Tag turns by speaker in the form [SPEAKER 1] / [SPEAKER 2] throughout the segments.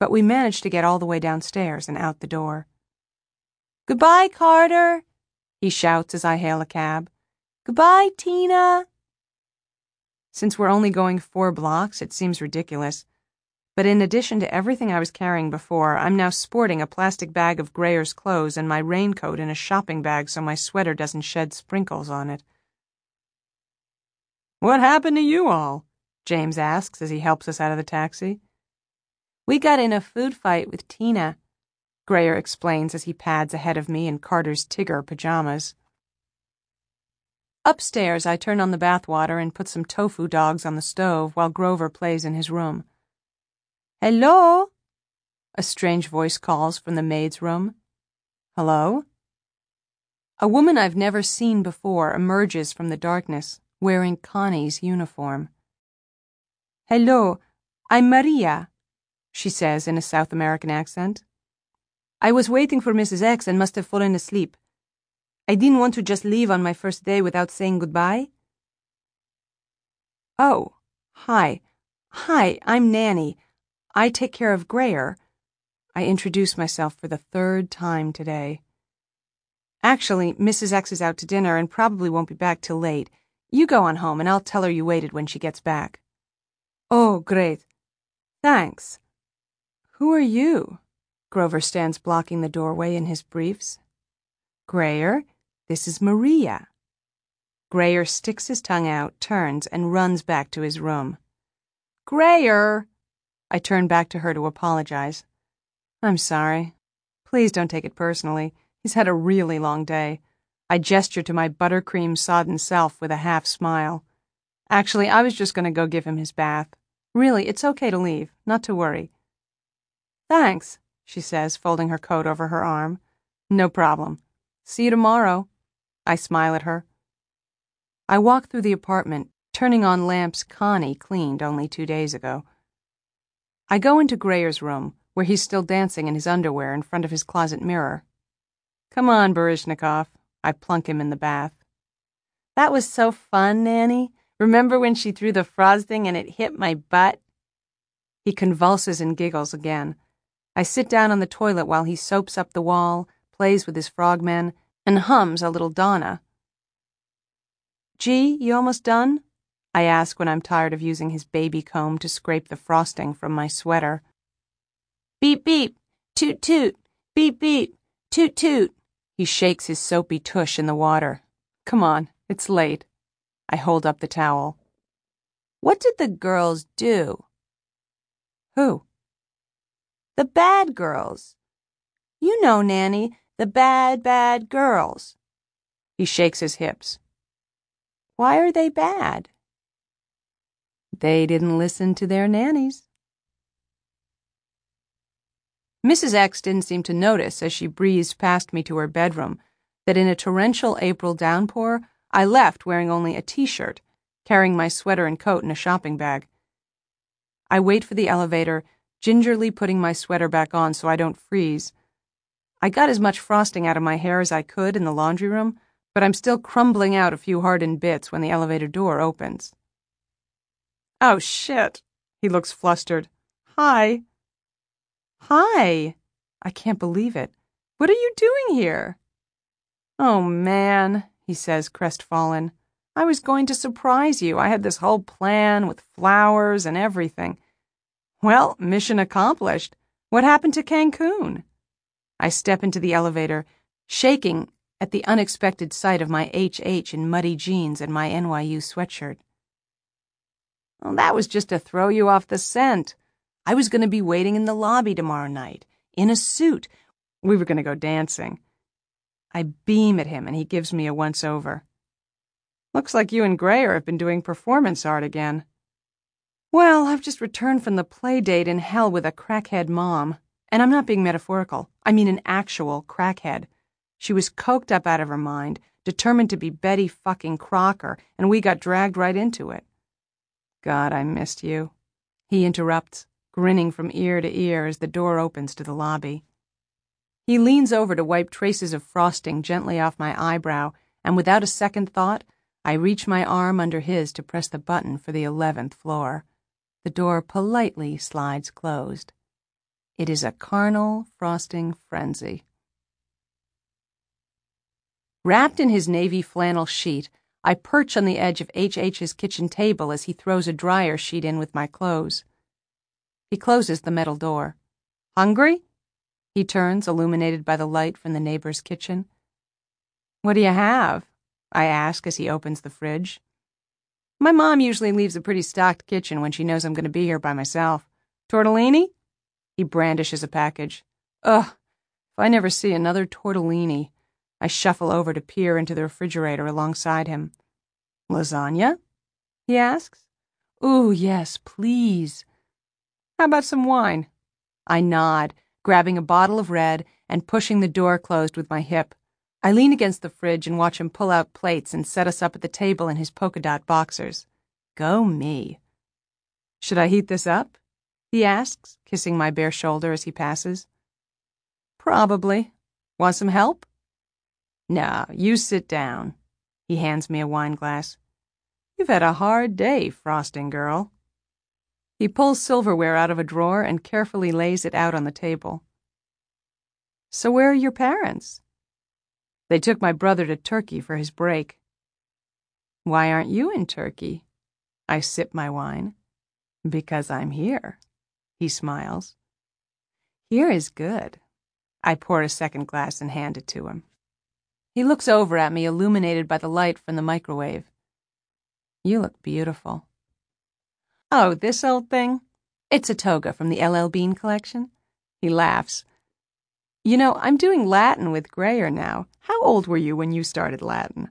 [SPEAKER 1] but we managed to get all the way downstairs and out the door. "Goodbye, Carter," he shouts as I hail a cab. "Goodbye, Tina." Since we're only going 4 blocks, it seems ridiculous. But in addition to everything I was carrying before, I'm now sporting a plastic bag of Grayer's clothes and my raincoat in a shopping bag so my sweater doesn't shed sprinkles on it. "What happened to you all?" James asks as he helps us out of the taxi. "We got in a food fight with Tina," Grayer explains as he pads ahead of me in Carter's Tigger pajamas. Upstairs, I turn on the bathwater and put some tofu dogs on the stove while Grover plays in his room. "Hello?" a strange voice calls from the maid's room. "Hello?" A woman I've never seen before emerges from the darkness, wearing Connie's uniform. "Hello, I'm Maria," she says in a South American accent. "I was waiting for Mrs. X and must have fallen asleep. I didn't want to just leave on my first day without saying goodbye." "Oh, hi. Hi, I'm Nanny. I take care of Grayer." I introduce myself for the 3rd time today. "Actually, Mrs. X is out to dinner and probably won't be back till late. You go on home and I'll tell her you waited when she gets back." "Oh, great. Thanks." "Who are you?" Grover stands blocking the doorway in his briefs. "Grayer, this is Maria." Grayer sticks his tongue out, turns, and runs back to his room. "Grayer!" I turn back to her to apologize. "I'm sorry. Please don't take it personally. He's had a really long day." I gesture to my buttercream-sodden self with a half smile. "Actually, I was just going to go give him his bath. Really, it's okay to leave, not to worry." "Thanks," she says, folding her coat over her arm. "No problem. See you tomorrow." I smile at her. I walk through the apartment, turning on lamps Connie cleaned only 2 days ago. I go into Grayer's room, where he's still dancing in his underwear in front of his closet mirror. "Come on, Baryshnikov." I plunk him in the bath. "That was so fun, Nanny. Remember when she threw the frosting and it hit my butt?" He convulses and giggles again. I sit down on the toilet while he soaps up the wall, plays with his frogmen, and hums a little Donna. "Gee, you almost done?" I ask when I'm tired of using his baby comb to scrape the frosting from my sweater. "Beep, beep, toot, toot, beep, beep, toot, toot." He shakes his soapy tush in the water. "Come on, it's late." I hold up the towel. "What did the girls do?" "Who?" "The bad girls. You know, Nanny, the bad, bad girls." He shakes his hips. "Why are they bad?" "They didn't listen to their nannies." Mrs. X didn't seem to notice as she breezed past me to her bedroom that in a torrential April downpour, I left wearing only a t-shirt, carrying my sweater and coat in a shopping bag. I wait for the elevator, gingerly putting my sweater back on so I don't freeze. I got as much frosting out of my hair as I could in the laundry room, but I'm still crumbling out a few hardened bits when the elevator door opens. "Oh, shit." He looks flustered. "Hi." "Hi." I can't believe it. "What are you doing here?" "Oh, man," he says, crestfallen. "I was going to surprise you. I had this whole plan with flowers and everything." "Well, mission accomplished. What happened to Cancun?" I step into the elevator, shaking at the unexpected sight of my HH in muddy jeans and my NYU sweatshirt. "Well, that was just to throw you off the scent. I was going to be waiting in the lobby tomorrow night, in a suit. We were going to go dancing." I beam at him and he gives me a once-over. "Looks like you and Grayer have been doing performance art again." "Well, I've just returned from the play date in hell with a crackhead mom. And I'm not being metaphorical. I mean an actual crackhead. She was coked up out of her mind, determined to be Betty fucking Crocker, and we got dragged right into it." "God, I missed you." He interrupts, grinning from ear to ear as the door opens to the lobby. He leans over to wipe traces of frosting gently off my eyebrow, and without a second thought, I reach my arm under his to press the button for the 11th floor. The door politely slides closed. It is a carnal frosting frenzy. Wrapped in his navy flannel sheet, I perch on the edge of H.H.'s kitchen table as he throws a dryer sheet in with my clothes. He closes the metal door. Hungry? He turns, illuminated by the light from the neighbor's kitchen. What do you have? I ask as he opens the fridge. My mom usually leaves a pretty stocked kitchen when she knows I'm going to be here by myself. Tortellini? He brandishes a package. Ugh, if I never see another tortellini. I shuffle over to peer into the refrigerator alongside him. Lasagna? He asks. Ooh, yes, please. How about some wine? I nod, grabbing a bottle of red and pushing the door closed with my hip. I lean against the fridge and watch him pull out plates and set us up at the table in his polka dot boxers. Go me. Should I heat this up? He asks, kissing my bare shoulder as he passes. Probably. Want some help? No, you sit down. He hands me a wine glass. You've had a hard day, frosting girl. He pulls silverware out of a drawer and carefully lays it out on the table. So where are your parents? They took my brother to Turkey for his break. Why aren't you in Turkey? I sip my wine. Because I'm here. He smiles. Here is good. I pour a second glass and hand it to him. He looks over at me, illuminated by the light from the microwave. You look beautiful. Oh, this old thing? It's a toga from the L.L. Bean collection. He laughs. You know, I'm doing Latin with Grayer now. How old were you when you started Latin?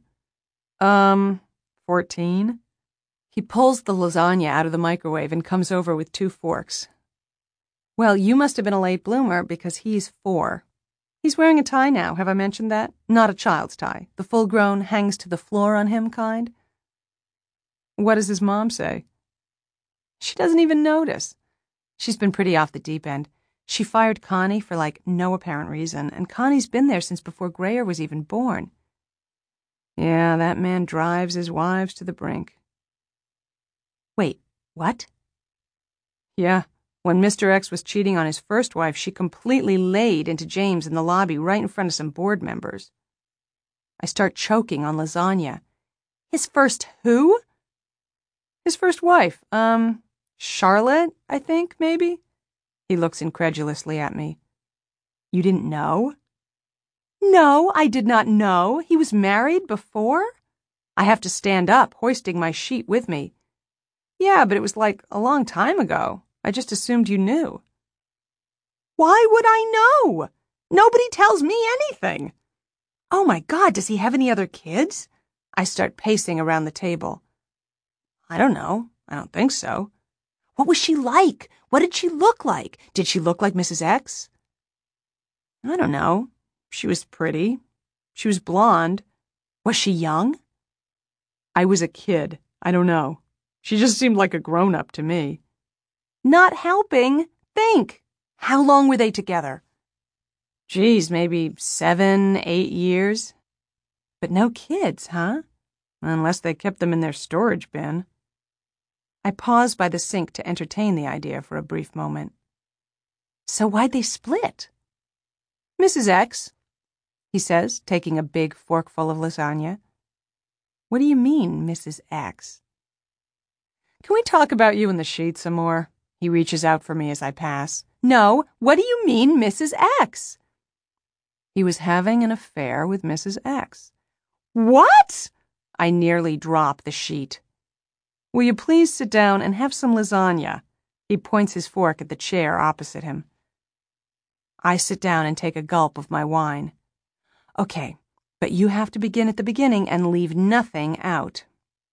[SPEAKER 1] 14. He pulls the lasagna out of the microwave and comes over with 2 forks. Well, you must have been a late bloomer because he's 4. He's wearing a tie now, have I mentioned that? Not a child's tie, the full-grown, hangs to the floor on him kind. What does his mom say? She doesn't even notice. She's been pretty off the deep end. She fired Connie for, no apparent reason, and Connie's been there since before Grayer was even born. Yeah, that man drives his wives to the brink. Wait, what? Yeah. When Mr. X was cheating on his first wife, she completely laid into James in the lobby right in front of some board members. I start choking on lasagna. His first who? His first wife. Charlotte, I think, maybe? He looks incredulously at me. You didn't know? No, I did not know. He was married before? I have to stand up, hoisting my sheet with me. Yeah, but it was a long time ago. I just assumed you knew. Why would I know? Nobody tells me anything. Oh my God, does he have any other kids? I start pacing around the table. I don't know. I don't think so. What was she like? What did she look like? Did she look like Mrs. X? I don't know. She was pretty. She was blonde. Was she young? I was a kid. I don't know. She just seemed like a grown-up to me. Not helping. Think. How long were they together? Geez, maybe 7, 8 years. But no kids, huh? Unless they kept them in their storage bin. I pause by the sink to entertain the idea for a brief moment. So why'd they split? Mrs. X, he says, taking a big forkful of lasagna. What do you mean, Mrs. X? Can we talk about you in the sheet some more? He reaches out for me as I pass. No, what do you mean, Mrs. X? He was having an affair with Mrs. X. What? I nearly drop the sheet. Will you please sit down and have some lasagna? He points his fork at the chair opposite him. I sit down and take a gulp of my wine. Okay, but you have to begin at the beginning and leave nothing out.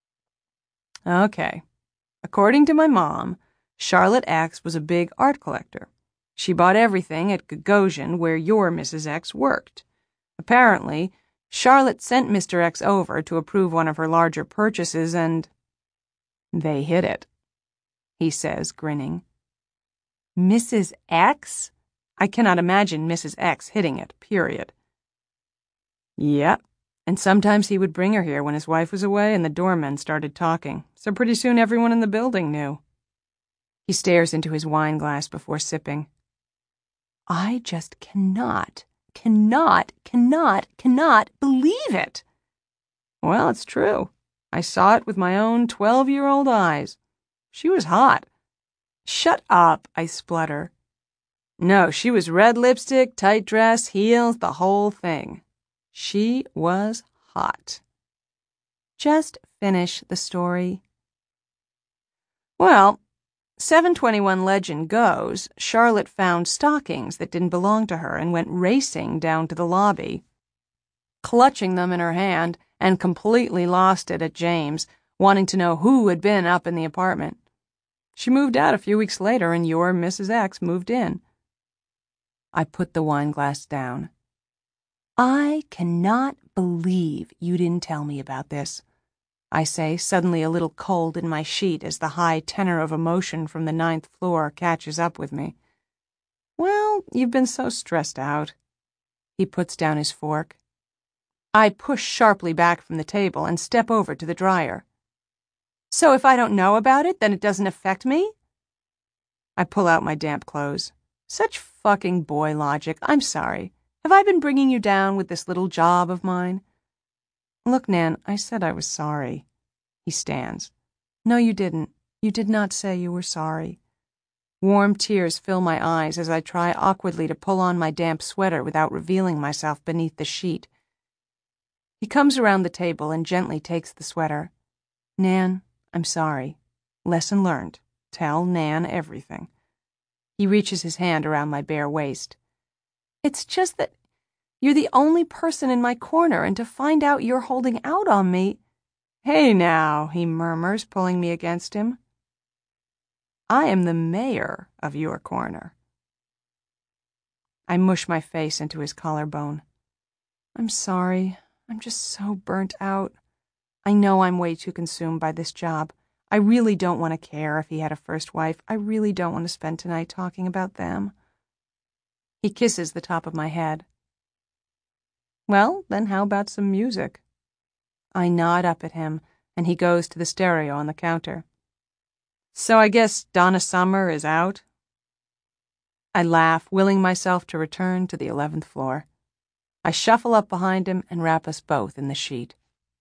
[SPEAKER 1] Okay. According to my mom, Charlotte X was a big art collector. She bought everything at Gagosian, where your Mrs. X worked. Apparently, Charlotte sent Mr. X over to approve one of her larger purchases and... They hid it, he says, grinning. Mrs. X? I cannot imagine Mrs. X hitting it, period. Yep, and sometimes he would bring her here when his wife was away and the doormen started talking, so pretty soon everyone in the building knew. He stares into his wine glass before sipping. I just cannot believe it. Well, it's true. I saw it with my own 12-year-old eyes. She was hot. Shut up, I splutter. No, she was red lipstick, tight dress, heels, the whole thing. She was hot. Just finish the story. Well, 721 legend goes, Charlotte found stockings that didn't belong to her and went racing down to the lobby, clutching them in her hand, and completely lost it at James, wanting to know who had been up in the apartment. She moved out a few weeks later, and your Mrs. X moved in. I put the wine glass down. I cannot believe you didn't tell me about this, I say, suddenly a little cold in my sheet as the high tenor of emotion from the 9th floor catches up with me. Well, you've been so stressed out. He puts down his fork. I push sharply back from the table and step over to the dryer. So if I don't know about it, then it doesn't affect me? I pull out my damp clothes. Such fucking boy logic. I'm sorry. Have I been bringing you down with this little job of mine? Look, Nan, I said I was sorry. He stands. No, you didn't. You did not say you were sorry. Warm tears fill my eyes as I try awkwardly to pull on my damp sweater without revealing myself beneath the sheet. He comes around the table and gently takes the sweater. Nan, I'm sorry. Lesson learned. Tell Nan everything. He reaches his hand around my bare waist. It's just that you're the only person in my corner, and to find out you're holding out on me... Hey now, he murmurs, pulling me against him. I am the mayor of your corner. I mush my face into his collarbone. I'm sorry. I'm just so burnt out. I know I'm way too consumed by this job. I really don't want to care if he had a first wife. I really don't want to spend tonight talking about them. He kisses the top of my head. Well, then how about some music? I nod up at him, and he goes to the stereo on the counter. So I guess Donna Summer is out? I laugh, willing myself to return to the 11th floor. I shuffle up behind him and wrap us both in the sheet.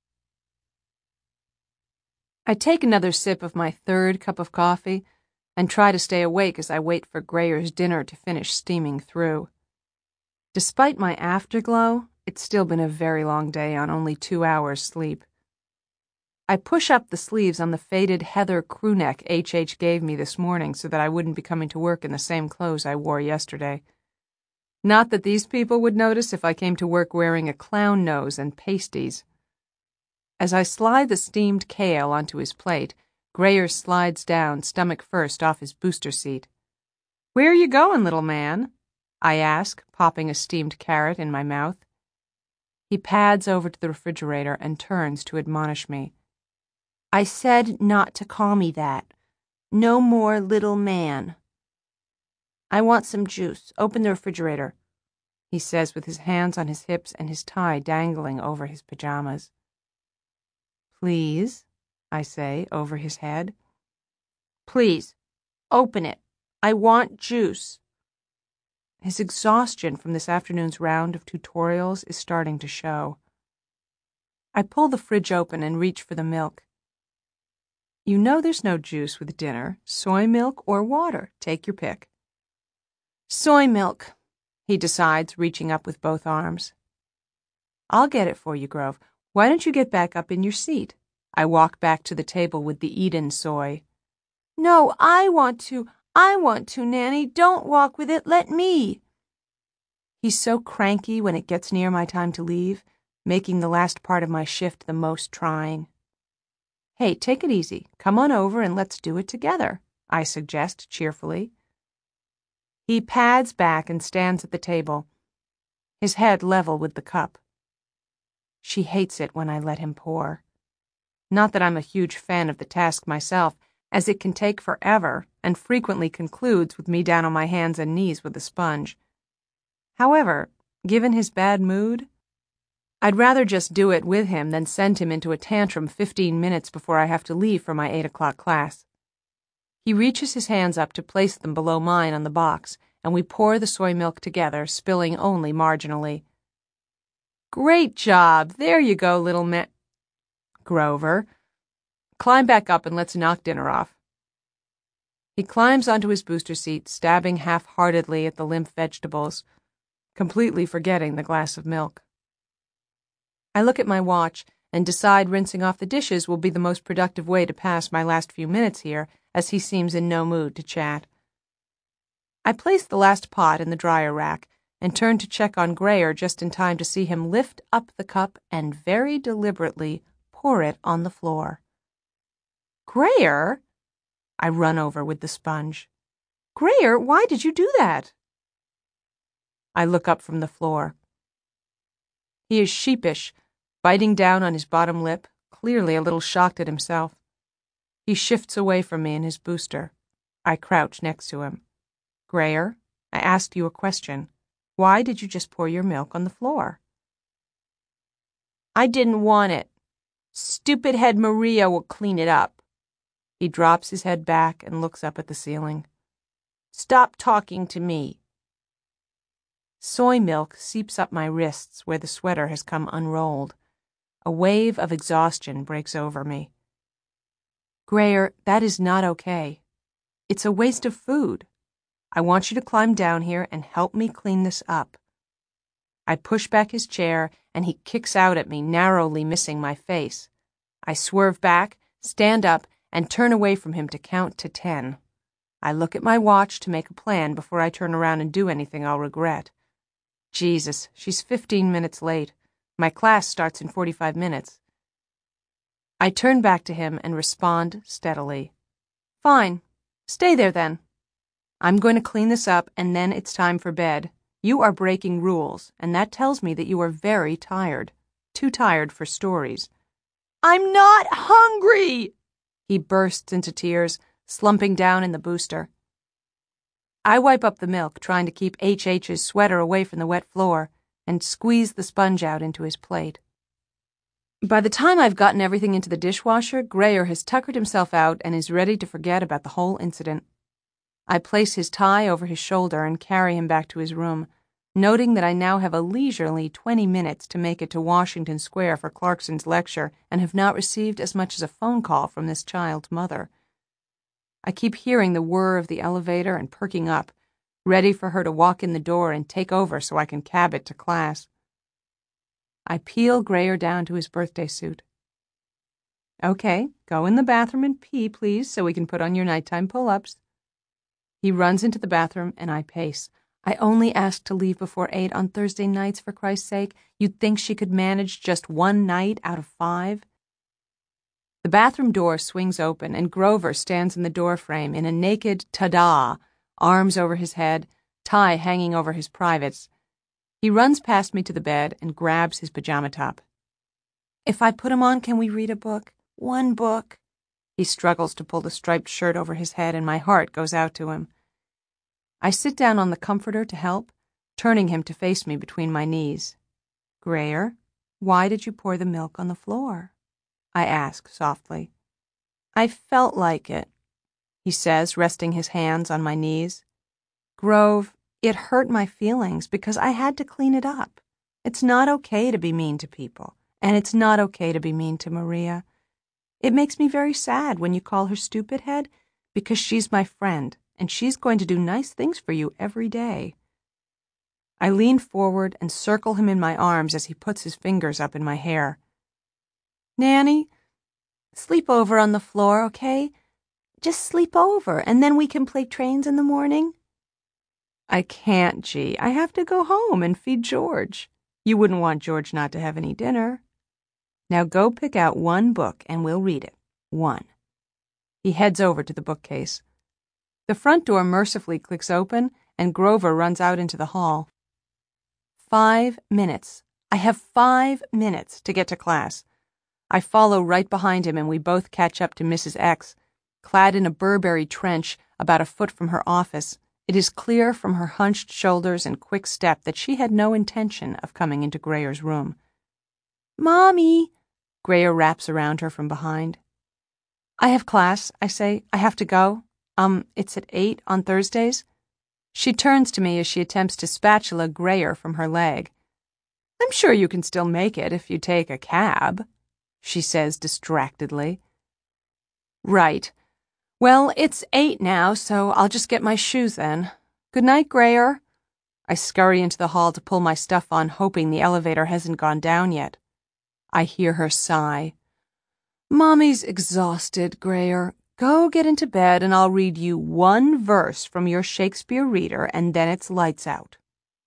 [SPEAKER 1] I take another sip of my 3rd cup of coffee and try to stay awake as I wait for Grayer's dinner to finish steaming through. Despite my afterglow, it's still been a very long day on only 2 hours sleep. I push up the sleeves on the faded heather crewneck H.H. gave me this morning so that I wouldn't be coming to work in the same clothes I wore yesterday. Not that these people would notice if I came to work wearing a clown nose and pasties. As I slide the steamed kale onto his plate, Grayer slides down, stomach first, off his booster seat. Where are you going, little man? I ask, popping a steamed carrot in my mouth. He pads over to the refrigerator and turns to admonish me. I said not to call me that. No more little man. I want some juice. Open the refrigerator, he says with his hands on his hips and his tie dangling over his pajamas. Please, I say over his head. Please, open it. I want juice. His exhaustion from this afternoon's round of tutorials is starting to show. I pull the fridge open and reach for the milk. You know there's no juice with dinner. Soy milk or water. Take your pick. Soy milk, he decides, reaching up with both arms. I'll get it for you, Grove. Why don't you get back up in your seat? I walk back to the table with the Eden soy. No, I want to, Nanny. Don't walk with it. Let me. He's so cranky when it gets near my time to leave, making the last part of my shift the most trying. Hey, take it easy. Come on over and let's do it together, I suggest cheerfully. He pads back and stands at the table, his head level with the cup. She hates it when I let him pour. Not that I'm a huge fan of the task myself, as it can take forever and frequently concludes with me down on my hands and knees with a sponge. However, given his bad mood, I'd rather just do it with him than send him into a tantrum 15 minutes before I have to leave for my 8 o'clock class. He reaches his hands up to place them below mine on the box, and we pour the soy milk together, spilling only marginally. Great job! There you go, little Grover. Climb back up and let's knock dinner off. He climbs onto his booster seat, stabbing half-heartedly at the limp vegetables, completely forgetting the glass of milk. I look at my watch and decide rinsing off the dishes will be the most productive way to pass my last few minutes here, as he seems in no mood to chat. I place the last pot in the dryer rack and turn to check on Grayer just in time to see him lift up the cup and very deliberately pour it on the floor. Grayer? I run over with the sponge. Grayer, why did you do that? I look up from the floor. He is sheepish, biting down on his bottom lip, clearly a little shocked at himself. He shifts away from me in his booster. I crouch next to him. Grayer, I asked you a question. Why did you just pour your milk on the floor? I didn't want it. Stupid head Maria will clean it up. He drops his head back and looks up at the ceiling. Stop talking to me. Soy milk seeps up my wrists where the sweater has come unrolled. A wave of exhaustion breaks over me. Grayer, that is not okay. It's a waste of food. I want you to climb down here and help me clean this up. I push back his chair and he kicks out at me, narrowly missing my face. I swerve back, stand up, and turn away from him to count to 10. I look at my watch to make a plan before I turn around and do anything I'll regret. Jesus, she's 15 minutes late. My class starts in 45 minutes. I turn back to him and respond steadily. Fine. Stay there then. I'm going to clean this up and then it's time for bed. You are breaking rules, and that tells me that you are very tired. Too tired for stories. I'm not hungry! He bursts into tears, slumping down in the booster. I wipe up the milk, trying to keep H.H.'s sweater away from the wet floor, and squeeze the sponge out into his plate. By the time I've gotten everything into the dishwasher, Grayer has tuckered himself out and is ready to forget about the whole incident. I place his tie over his shoulder and carry him back to his room, noting that I now have a leisurely 20 minutes to make it to Washington Square for Clarkson's lecture and have not received as much as a phone call from this child's mother. I keep hearing the whir of the elevator and perking up, ready for her to walk in the door and take over so I can cab it to class. I peel Grayer down to his birthday suit. Okay, go in the bathroom and pee, please, so we can put on your nighttime pull-ups. He runs into the bathroom and I pace. I only asked to leave before 8 on Thursday nights, for Christ's sake. You'd think she could manage just one night out of 5? The bathroom door swings open and Grover stands in the doorframe in a naked ta-da, arms over his head, tie hanging over his privates. He runs past me to the bed and grabs his pajama top. If I put him on, can we read a book? One book. He struggles to pull the striped shirt over his head and my heart goes out to him. I sit down on the comforter to help, turning him to face me between my knees. Grayer, why did you pour the milk on the floor? I ask softly. I felt like it, he says, resting his hands on my knees. Grove, it hurt my feelings because I had to clean it up. It's not okay to be mean to people, and it's not okay to be mean to Maria. It makes me very sad when you call her stupid head because she's my friend, and she's going to do nice things for you every day. I lean forward and circle him in my arms as he puts his fingers up in my hair. Nanny, sleep over on the floor, okay? Just sleep over, and then we can play trains in the morning. I can't, G. I have to go home and feed George. You wouldn't want George not to have any dinner. Now go pick out one book and we'll read it. One. He heads over to the bookcase. The front door mercifully clicks open and Grover runs out into the hall. 5 minutes. I have 5 minutes to get to class. I follow right behind him and we both catch up to Mrs. X, clad in a Burberry trench about a foot from her office. It is clear from her hunched shoulders and quick step that she had no intention of coming into Grayer's room. Mommy! Grayer wraps around her from behind. I have class, I say. I have to go. It's at 8 on Thursdays. She turns to me as she attempts to spatula Grayer from her leg. "I'm sure you can still make it if you take a cab," she says distractedly. "Right. Well, it's 8 now, so I'll just get my shoes then. Good night, Grayer." I scurry into the hall to pull my stuff on, hoping the elevator hasn't gone down yet. I hear her sigh. "Mommy's exhausted, Grayer. Go get into bed and I'll read you one verse from your Shakespeare reader and then it's lights out."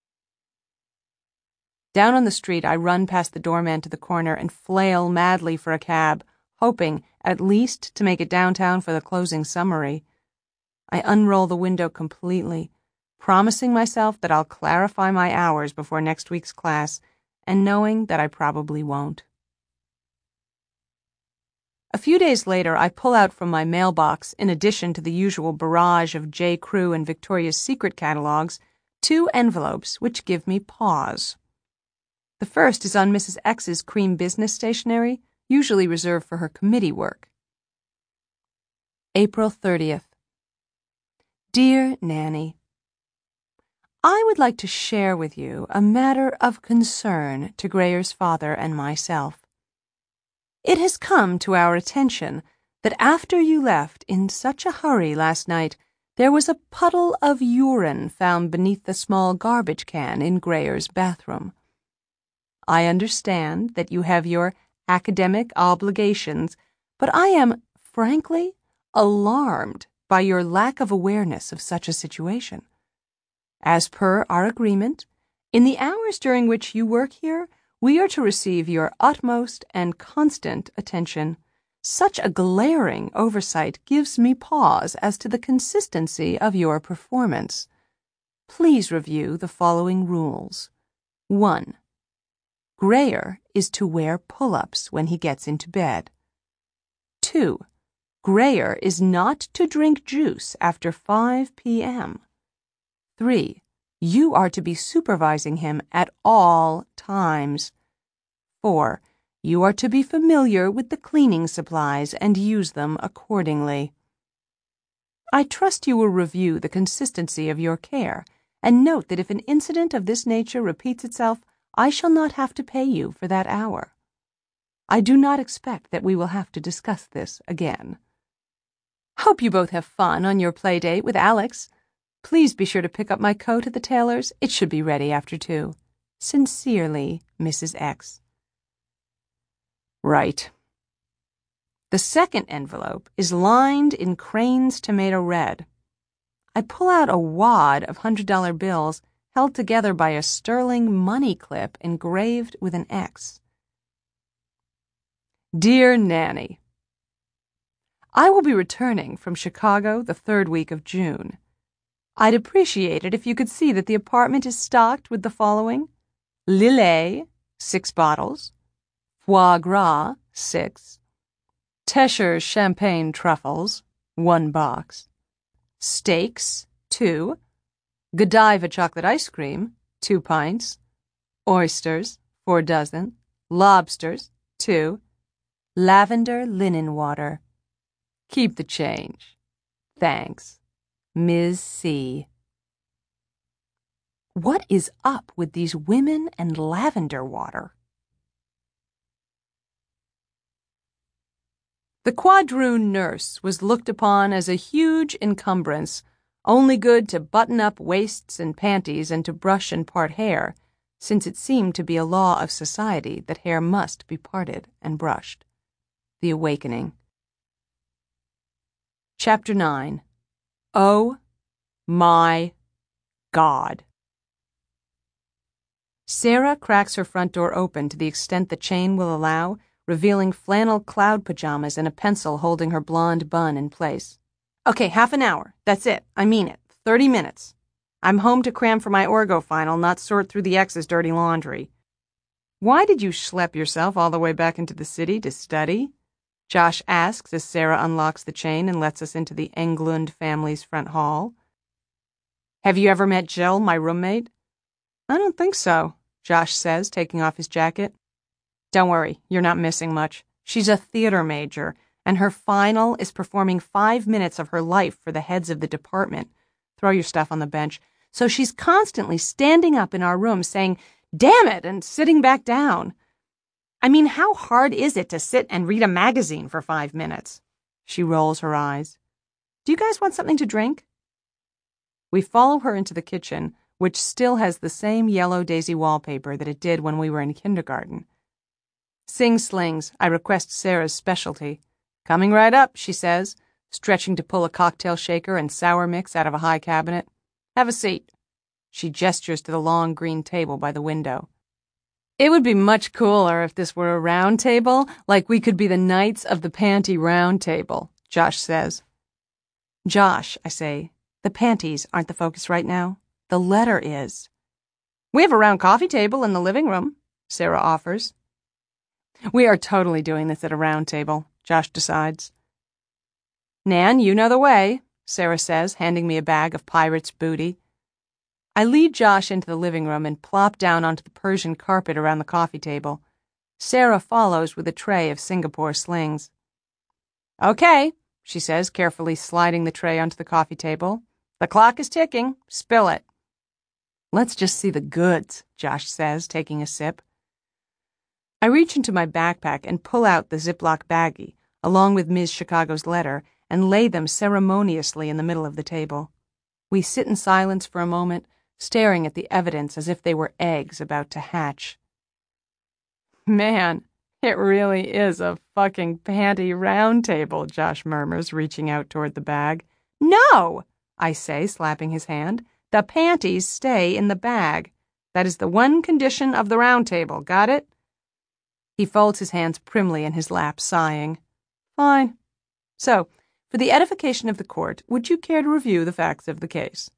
[SPEAKER 1] Down on the street, I run past the doorman to the corner and flail madly for a cab, hoping at least to make it downtown for the closing summary. I unroll the window completely, promising myself that I'll clarify my hours before next week's class, and knowing that I probably won't. A few days later, I pull out from my mailbox, in addition to the usual barrage of J. Crew and Victoria's Secret catalogs, 2 envelopes which give me pause. The first is on Mrs. X's cream business stationery, usually reserved for her committee work. April 30th. Dear Nanny, I would like to share with you a matter of concern to Grayer's father and myself. It has come to our attention that after you left in such a hurry last night, there was a puddle of urine found beneath the small garbage can in Grayer's bathroom. I understand that you have your academic obligations, but I am, frankly, alarmed by your lack of awareness of such a situation. As per our agreement, in the hours during which you work here, we are to receive your utmost and constant attention. Such a glaring oversight gives me pause as to the consistency of your performance. Please review the following rules. 1. Grayer is to wear pull-ups when he gets into bed. 2. Grayer is not to drink juice after 5 p.m. 3. You are to be supervising him at all times. 4. You are to be familiar with the cleaning supplies and use them accordingly. I trust you will review the consistency of your care and note that if an incident of this nature repeats itself, I shall not have to pay you for that hour. I do not expect that we will have to discuss this again. Hope you both have fun on your play date with Alex. Please be sure to pick up my coat at the tailor's. It should be ready after 2. Sincerely, Mrs. X. Right. The second envelope is lined in Crane's tomato red. I pull out a wad of $100 bills held together by a sterling money clip engraved with an X. Dear Nanny, I will be returning from Chicago the 3rd week of June. I'd appreciate it if you could see that the apartment is stocked with the following: Lillet, 6 bottles, foie gras, 6, Tescher's champagne truffles, 1 box, steaks, 2, Godiva chocolate ice cream, 2 pints, oysters, 4 dozen, lobsters, 2, lavender linen water. Keep the change. Thanks. Ms. C. What is up with these women and lavender water? The quadroon nurse was looked upon as a huge encumbrance, only good to button up waists and panties and to brush and part hair, since it seemed to be a law of society that hair must be parted and brushed. The Awakening. Chapter 9. Oh my God. Sarah cracks her front door open to the extent the chain will allow, revealing flannel cloud pajamas and a pencil holding her blonde bun in place. Okay, half an hour. That's it. I mean it. 30 minutes. I'm home to cram for my Orgo final, not sort through the ex's dirty laundry. Why did you schlep yourself all the way back into the city to study? Josh asks as Sarah unlocks the chain and lets us into the Englund family's front hall. Have you ever met Jill, my roommate? I don't think so, Josh says, taking off his jacket. Don't worry, you're not missing much. She's a theater major, and her final is performing 5 minutes of her life for the heads of the department. Throw your stuff on the bench. so she's constantly standing up in our room saying, "Damn it," and sitting back down. I mean, how hard is it to sit and read a magazine for 5 minutes? She rolls her eyes. Do you guys want something to drink? We follow her into the kitchen, which still has the same yellow daisy wallpaper that it did when we were in kindergarten. Sing Slings, I request Sarah's specialty. Coming right up, she says, stretching to pull a cocktail shaker and sour mix out of a high cabinet. Have a seat. She gestures to the long green table by the window. It would be much cooler if this were a round table, like we could be the Knights of the Panty Round Table, Josh says. Josh, I say, the panties aren't the focus right now. The letter is. We have a round coffee table in the living room, Sarah offers. We are totally doing this at a round table, Josh decides. Nan, you know the way, Sarah says, handing me a bag of pirate's booty. I lead Josh into the living room and plop down onto the Persian carpet around the coffee table. Sarah follows with a tray of Singapore slings. Okay, she says, carefully sliding the tray onto the coffee table. The clock is ticking. Spill it. Let's just see the goods, Josh says, taking a sip. I reach into my backpack and pull out the Ziploc baggie, along with Ms. Chicago's letter, and lay them ceremoniously in the middle of the table. We sit in silence for a moment, staring at the evidence as if they were eggs about to hatch. Man, it really is a fucking panty round table, Josh murmurs, reaching out toward the bag. No, I say, slapping his hand. The panties stay in the bag. That is the one condition of the round table, got it? He folds his hands primly in his lap, sighing. Fine. So, for the edification of the court, would you care to review the facts of the case?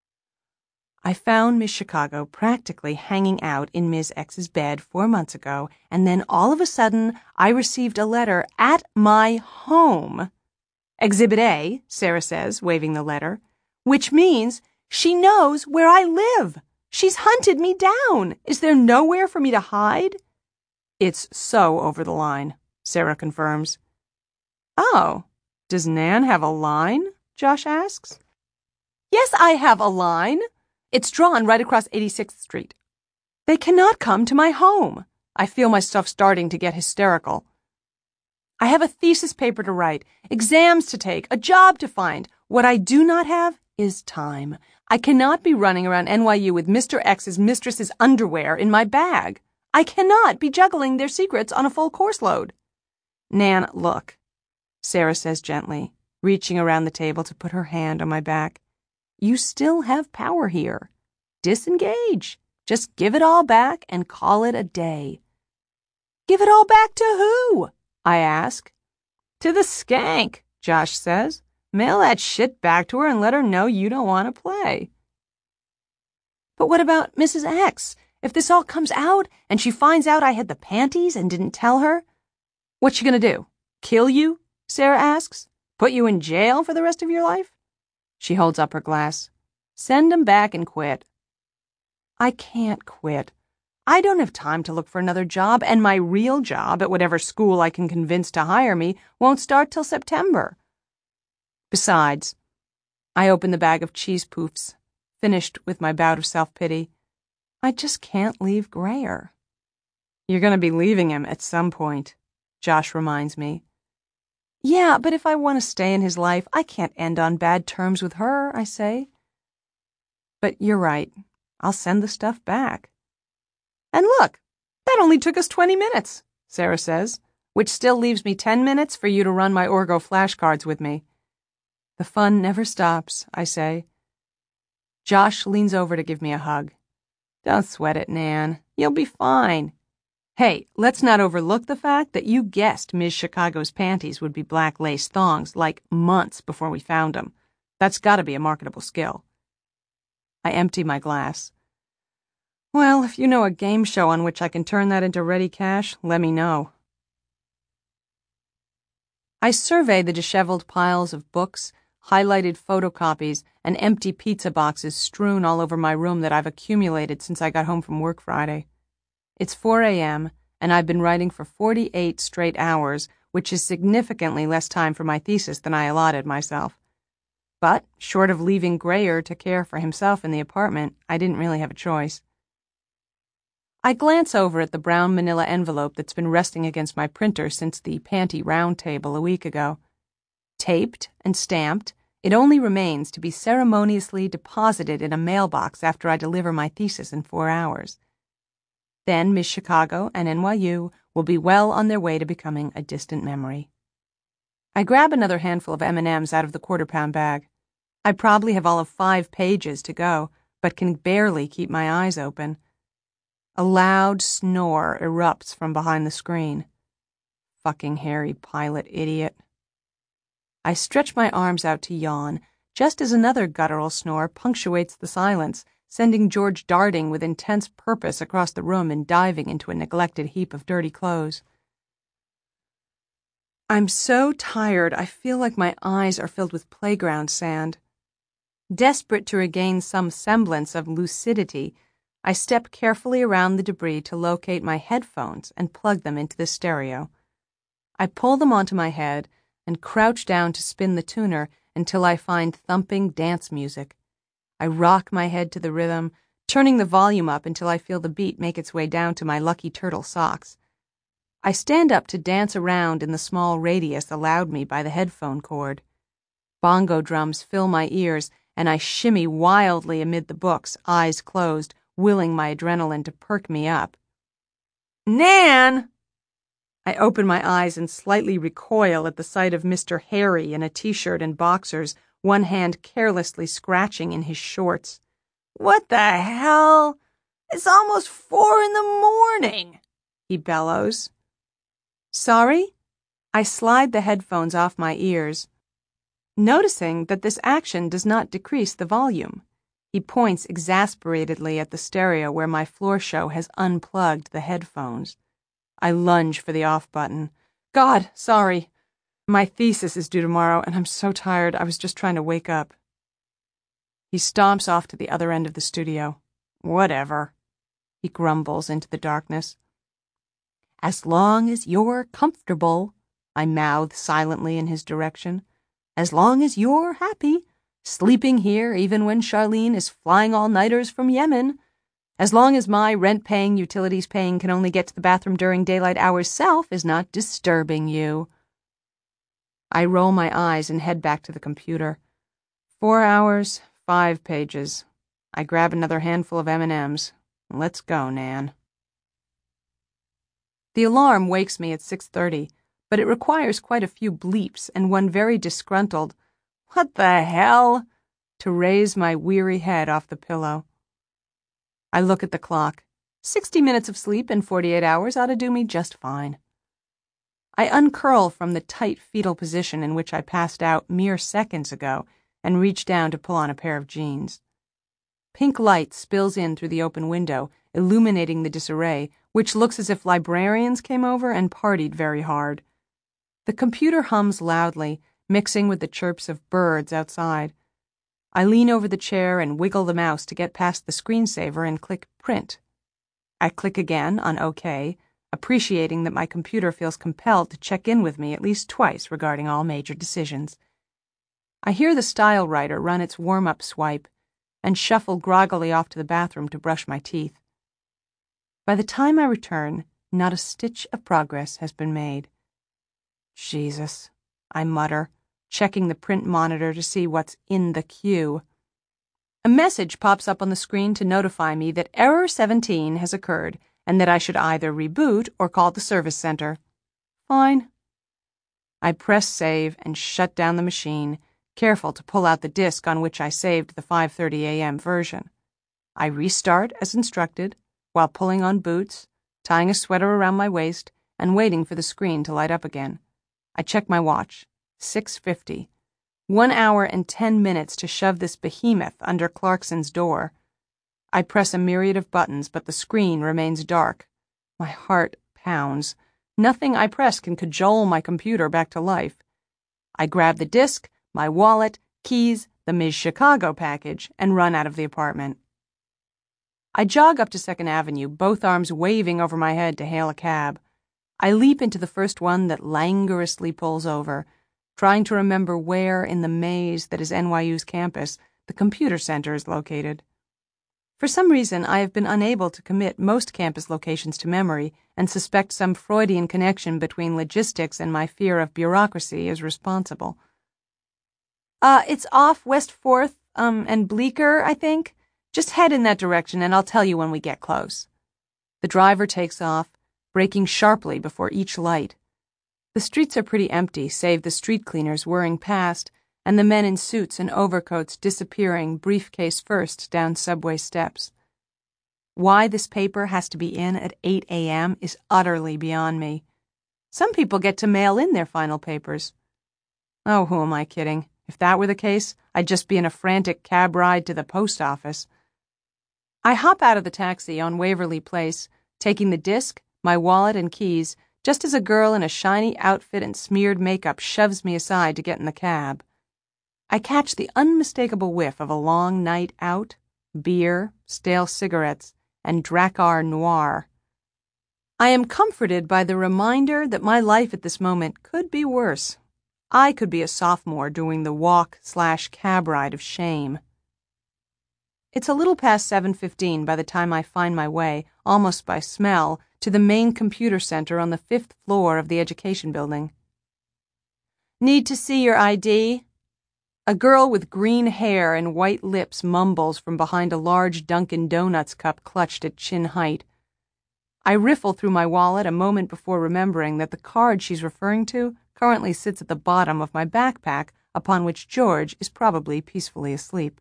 [SPEAKER 1] I found Miss Chicago practically hanging out in Ms. X's bed 4 months ago, and then all of a sudden I received a letter at my home. Exhibit A, Sarah says, waving the letter, which means she knows where I live. She's hunted me down. Is there nowhere for me to hide? It's so over the line, Sarah confirms. Oh, does Nan have a line? Josh asks. Yes, I have a line. It's drawn right across 86th Street. They cannot come to my home. I feel myself starting to get hysterical. I have a thesis paper to write, exams to take, a job to find. What I do not have is time. I cannot be running around NYU with Mr. X's mistress's underwear in my bag. I cannot be juggling their secrets on a full course load. Nan, look, Sarah says gently, reaching around the table to put her hand on my back. You still have power here. Disengage. Just give it all back and call it a day. Give it all back to who? I ask. To the skank, Josh says. Mail that shit back to her and let her know you don't want to play. But what about Mrs. X? If this all comes out and she finds out I had the panties and didn't tell her, what's she gonna do? Kill you? Sarah asks. Put you in jail for the rest of your life? She holds up her glass. Send 'em back and quit. I can't quit. I don't have time to look for another job, and my real job at whatever school I can convince to hire me won't start till September. Besides, I open the bag of cheese poofs, finished with my bout of self-pity. I just can't leave Grayer. You're going to be leaving him at some point, Josh reminds me. Yeah, but if I want to stay in his life, I can't end on bad terms with her, I say. But you're right. I'll send the stuff back. And look, that only took us 20 minutes, Sarah says, which still leaves me 10 minutes for you to run my Orgo flashcards with me. The fun never stops, I say. Josh leans over to give me a hug. Don't sweat it, Nan. You'll be fine. Hey, let's not overlook the fact that you guessed Ms. Chicago's panties would be black lace thongs like months before we found them. That's got to be a marketable skill. I empty my glass. Well, if you know a game show on which I can turn that into ready cash, let me know. I survey the disheveled piles of books, highlighted photocopies, and empty pizza boxes strewn all over my room that I've accumulated since I got home from work Friday. It's 4 a.m., and I've been writing for 48 straight hours, which is significantly less time for my thesis than I allotted myself. But, short of leaving Grayer to care for himself in the apartment, I didn't really have a choice. I glance over at the brown manila envelope that's been resting against my printer since the Panty Round Table a week ago. Taped and stamped, it only remains to be ceremoniously deposited in a mailbox after I deliver my thesis in 4 hours. Then Miss Chicago and NYU will be well on their way to becoming a distant memory. I grab another handful of M&Ms out of the quarter-pound bag. I probably have all of 5 pages to go, but can barely keep my eyes open. A loud snore erupts from behind the screen. Fucking hairy pilot idiot. I stretch my arms out to yawn, just as another guttural snore punctuates the silence, sending George darting with intense purpose across the room and diving into a neglected heap of dirty clothes. I'm so tired I feel like my eyes are filled with playground sand. Desperate to regain some semblance of lucidity, I step carefully around the debris to locate my headphones and plug them into the stereo. I pull them onto my head and crouch down to spin the tuner until I find thumping dance music. I rock my head to the rhythm, turning the volume up until I feel the beat make its way down to my Lucky Turtle socks. I stand up to dance around in the small radius allowed me by the headphone cord. Bongo drums fill my ears, and I shimmy wildly amid the books, eyes closed, willing my adrenaline to perk me up. Nan! I open my eyes and slightly recoil at the sight of Mr. Harry in a t-shirt and boxers, one hand carelessly scratching in his shorts. What the hell? It's almost 4 a.m, he bellows. Sorry? I slide the headphones off my ears, noticing that this action does not decrease the volume. He points exasperatedly at the stereo where my floor show has unplugged the headphones. I lunge for the off button. God, sorry. My thesis is due tomorrow, and I'm so tired I was just trying to wake up. He stomps off to the other end of the studio. Whatever, he grumbles into the darkness. As long as you're comfortable, I mouth silently in his direction. As long as you're happy, sleeping here even when Charlene is flying all-nighters from Yemen. As long as my rent-paying, utilities-paying, can only get to the bathroom during daylight hours self is not disturbing you. I roll my eyes and head back to the computer. 4 hours, 5 pages. I grab another handful of M&Ms. Let's go, Nan. The alarm wakes me at 6:30, but it requires quite a few bleeps and one very disgruntled, "What the hell?" to raise my weary head off the pillow. I look at the clock. 60 minutes of sleep in 48 hours ought to do me just fine. I uncurl from the tight fetal position in which I passed out mere seconds ago and reach down to pull on a pair of jeans. Pink light spills in through the open window, illuminating the disarray, which looks as if librarians came over and partied very hard. The computer hums loudly, mixing with the chirps of birds outside. I lean over the chair and wiggle the mouse to get past the screensaver and click print. I click again on OK, appreciating that my computer feels compelled to check in with me at least twice regarding all major decisions. I hear the style writer run its warm-up swipe and shuffle groggily off to the bathroom to brush my teeth. By the time I return, not a stitch of progress has been made. Jesus, I mutter, checking the print monitor to see what's in the queue. A message pops up on the screen to notify me that error 17 has occurred and that I should either reboot or call the service center. Fine. I press save and shut down the machine, careful to pull out the disk on which I saved the 5:30 a.m. version. I restart as instructed, while pulling on boots, tying a sweater around my waist, and waiting for the screen to light up again. I check my watch. 6:50. 1 hour and 10 minutes to shove this behemoth under Clarkson's door. I press a myriad of buttons, but the screen remains dark. My heart pounds. Nothing I press can cajole my computer back to life. I grab the disk, my wallet, keys, the Ms. Chicago package, and run out of the apartment. I jog up to 2nd Avenue, both arms waving over my head to hail a cab. I leap into the first one that languorously pulls over. trying to remember where in the maze that is NYU's campus the computer center is located. For some reason, I have been unable to commit most campus locations to memory and suspect some Freudian connection between logistics and my fear of bureaucracy is responsible. It's off West 4th, and Bleecker, I think. Just head in that direction and I'll tell you when we get close. The driver takes off, braking sharply before each light. The streets are pretty empty, save the street cleaners whirring past and the men in suits and overcoats disappearing briefcase first down subway steps. Why this paper has to be in at 8 a.m. is utterly beyond me. Some people get to mail in their final papers. Oh, who am I kidding? If that were the case, I'd just be in a frantic cab ride to the post office. I hop out of the taxi on Waverly Place, taking the disc, my wallet, and keys, just as a girl in a shiny outfit and smeared makeup shoves me aside to get in the cab. I catch the unmistakable whiff of a long night out, beer, stale cigarettes, and Drakkar Noir. I am comforted by the reminder that my life at this moment could be worse. I could be a sophomore doing the walk/cab ride of shame. It's a little past 7:15 by the time I find my way, almost by smell, to the main computer center on the 5th floor of the education building. Need to see your ID? A girl with green hair and white lips mumbles from behind a large Dunkin' Donuts cup clutched at chin height. I riffle through my wallet a moment before remembering that the card she's referring to currently sits at the bottom of my backpack, upon which George is probably peacefully asleep.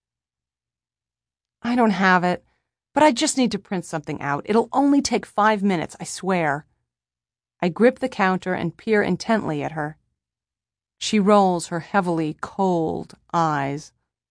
[SPEAKER 1] I don't have it, but I just need to print something out. It'll only take 5 minutes, I swear. I grip the counter and peer intently at her. She rolls her heavily cold eyes.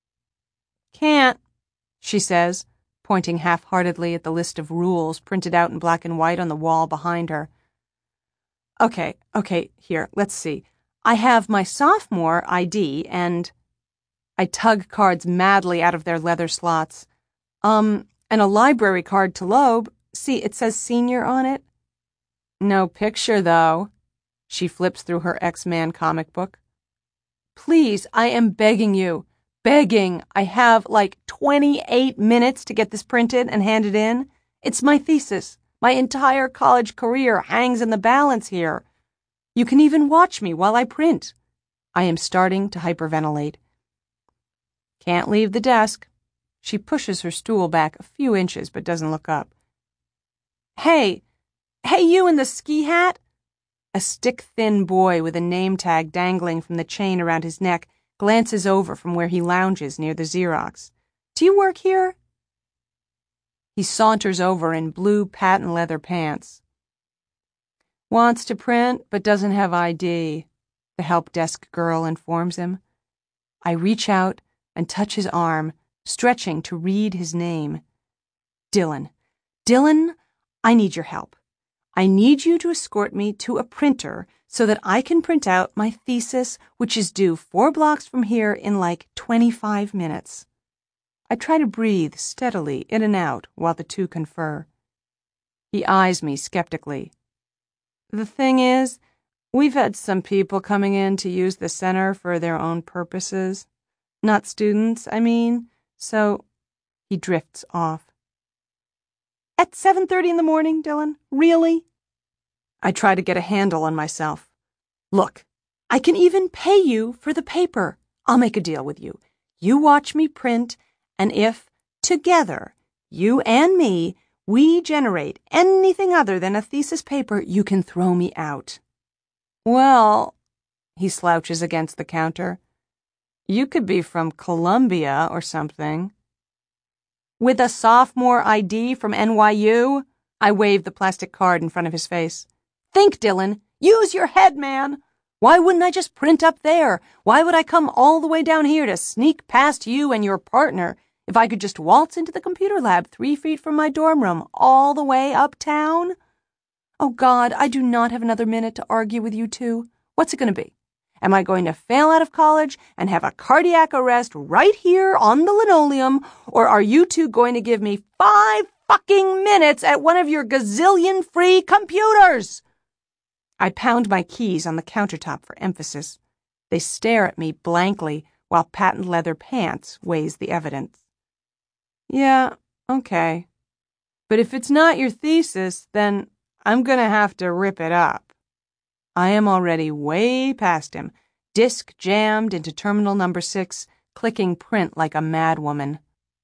[SPEAKER 1] Can't, she says, pointing half-heartedly at the list of rules printed out in black and white on the wall behind her. Okay, here, let's see. I have my sophomore ID and... I tug cards madly out of their leather slots. And a library card to Loeb. See, it says senior on it. No picture, though. She flips through her X-Man comic book. Please, I am begging you. Begging. I have, 28 minutes to get this printed and handed in. It's my thesis. My entire college career hangs in the balance here. You can even watch me while I print. I am starting to hyperventilate. Can't leave the desk. She pushes her stool back a few inches but doesn't look up. Hey, you in the ski hat? A stick-thin boy with a name tag dangling from the chain around his neck glances over from where he lounges near the Xerox. Do you work here? He saunters over in blue patent leather pants. Wants to print but doesn't have ID, the help desk girl informs him. I reach out and touch his arm, stretching to read his name. Dylan. Dylan, I need your help. I need you to escort me to a printer so that I can print out my thesis, which is due 4 blocks from here in 25 minutes. I try to breathe steadily in and out while the two confer. He eyes me skeptically. The thing is, we've had some people coming in to use the center for their own purposes. Not students, I mean. So, he drifts off. At 7:30 in the morning, Dylan? Really? I try to get a handle on myself. Look, I can even pay you for the paper. I'll make a deal with you. You watch me print, and if, together, you and me, we generate anything other than a thesis paper, you can throw me out. Well, he slouches against the counter. You could be from Columbia or something. With a sophomore ID from NYU? I wave the plastic card in front of his face. Think, Dylan. Use your head, man. Why wouldn't I just print up there? Why would I come all the way down here to sneak past you and your partner if I could just waltz into the computer lab 3 feet from my dorm room all the way uptown? Oh, God, I do not have another minute to argue with you two. What's it going to be? Am I going to fail out of college and have a cardiac arrest right here on the linoleum, or are you two going to give me 5 fucking minutes at one of your gazillion free computers? I pound my keys on the countertop for emphasis. They stare at me blankly while patent leather pants weighs the evidence. Yeah, okay. But if it's not your thesis, then I'm gonna have to rip it up. I am already way past him, disk jammed into terminal number 6, clicking print like a madwoman.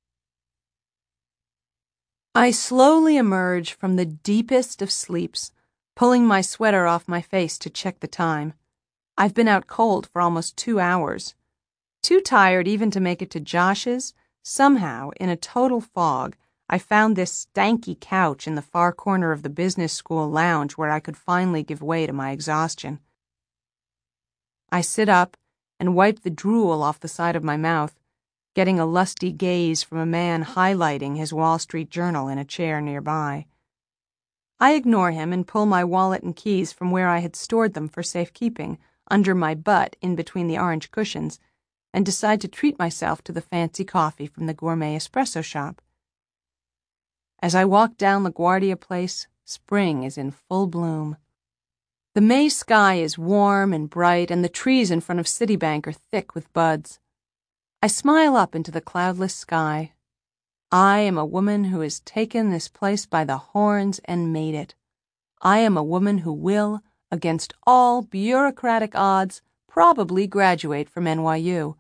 [SPEAKER 1] I slowly emerge from the deepest of sleeps, pulling my sweater off my face to check the time. I've been out cold for almost 2 hours. Too tired even to make it to Josh's, somehow, in a total fog, I found this stanky couch in the far corner of the business school lounge where I could finally give way to my exhaustion. I sit up and wipe the drool off the side of my mouth, getting a lusty gaze from a man highlighting his Wall Street Journal in a chair nearby. I ignore him and pull my wallet and keys from where I had stored them for safekeeping, under my butt in between the orange cushions, and decide to treat myself to the fancy coffee from the gourmet espresso shop. As I walk down LaGuardia Place, spring is in full bloom. The May sky is warm and bright, and the trees in front of Citibank are thick with buds. I smile up into the cloudless sky. I am a woman who has taken this place by the horns and made it. I am a woman who will, against all bureaucratic odds, probably graduate from NYU.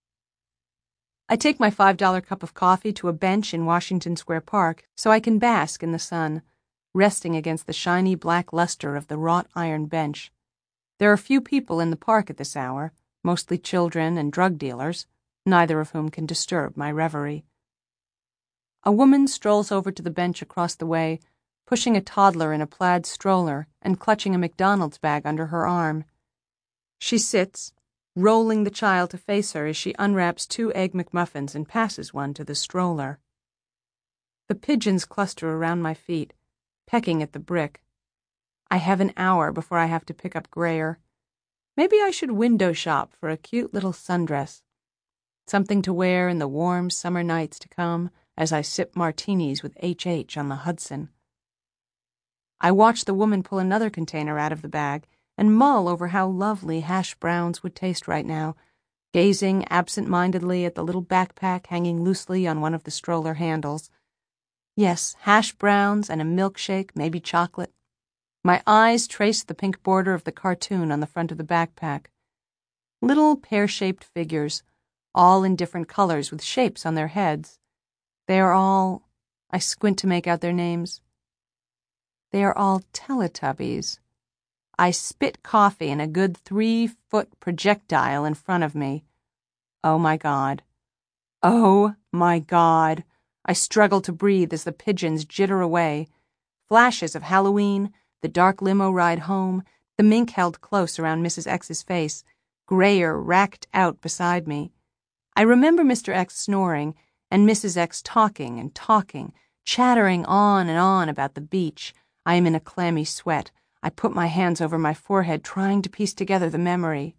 [SPEAKER 1] I take my $5 cup of coffee to a bench in Washington Square Park so I can bask in the sun, resting against the shiny black luster of the wrought iron bench. There are few people in the park at this hour, mostly children and drug dealers, neither of whom can disturb my reverie. A woman strolls over to the bench across the way, pushing a toddler in a plaid stroller and clutching a McDonald's bag under her arm. She sits, rolling the child to face her as she unwraps 2 Egg McMuffins and passes one to the stroller. The pigeons cluster around my feet, pecking at the brick. I have an hour before I have to pick up Grayer. Maybe I should window shop for a cute little sundress. Something to wear in the warm summer nights to come as I sip martinis with H.H. on the Hudson. I watch the woman pull another container out of the bag and mull over how lovely hash browns would taste right now, gazing absent-mindedly at the little backpack hanging loosely on one of the stroller handles. Yes, hash browns and a milkshake, maybe chocolate. My eyes trace the pink border of the cartoon on the front of the backpack. Little pear-shaped figures, all in different colors with shapes on their heads. They are all, I squint to make out their names. They are all Teletubbies. I spit coffee in a good 3-foot projectile in front of me. Oh my God. Oh my God. I struggle to breathe as the pigeons jitter away. Flashes of Halloween, the dark limo ride home, the mink held close around Mrs. X's face, Grayer racked out beside me. I remember Mr. X snoring and Mrs. X talking and talking, chattering on and on about the beach. I am in a clammy sweat. I put my hands over my forehead, trying to piece together the memory.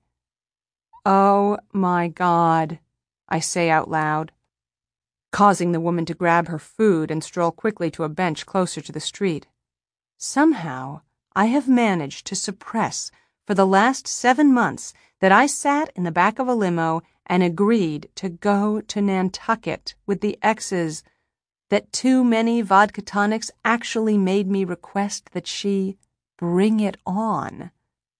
[SPEAKER 1] Oh my God, I say out loud, causing the woman to grab her food and stroll quickly to a bench closer to the street. Somehow, I have managed to suppress for the last 7 months that I sat in the back of a limo and agreed to go to Nantucket with the X's, that too many vodka tonics actually made me request that she bring it on.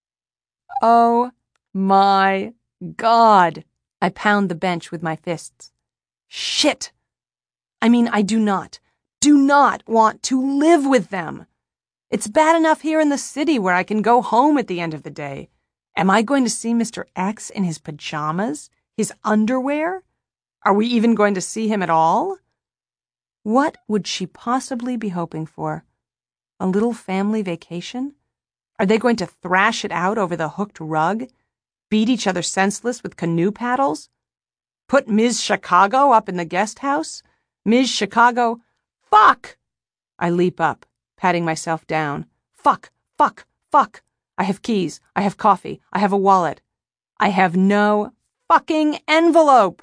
[SPEAKER 1] Oh my God! I pound the bench with my fists. Shit! I do not want to live with them. It's bad enough here in the city where I can go home at the end of the day. Am I going to see Mr. X in his pajamas? His underwear? Are we even going to see him at all? What would she possibly be hoping for? A little family vacation? Are they going to thrash it out over the hooked rug? Beat each other senseless with canoe paddles? Put Ms. Chicago up in the guest house? Ms. Chicago, fuck! I leap up, patting myself down. Fuck, fuck, fuck. I have keys, I have coffee, I have a wallet. I have no fucking envelope!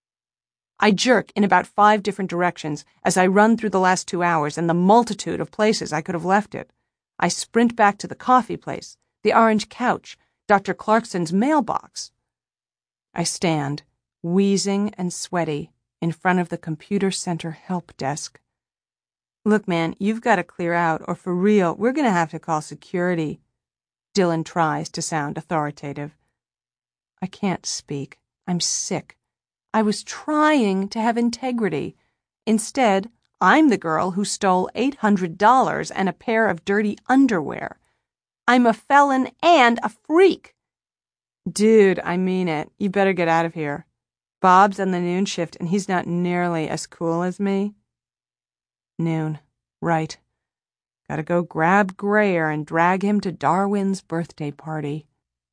[SPEAKER 1] I jerk in about 5 different directions as I run through the last 2 hours and the multitude of places I could have left it. I sprint back to the coffee place, the orange couch, Dr. Clarkson's mailbox. I stand, wheezing and sweaty, in front of the computer center help desk. Look, man, you've got to clear out, or for real, we're going to have to call security. Dylan tries to sound authoritative. I can't speak. I'm sick. I was trying to have integrity. Instead, I'm the girl who stole $800 and a pair of dirty underwear. I'm a felon and a freak. Dude, I mean it. You better get out of here. Bob's on the noon shift, and he's not nearly as cool as me. Noon. Right. Gotta go grab Grayer and drag him to Darwin's birthday party.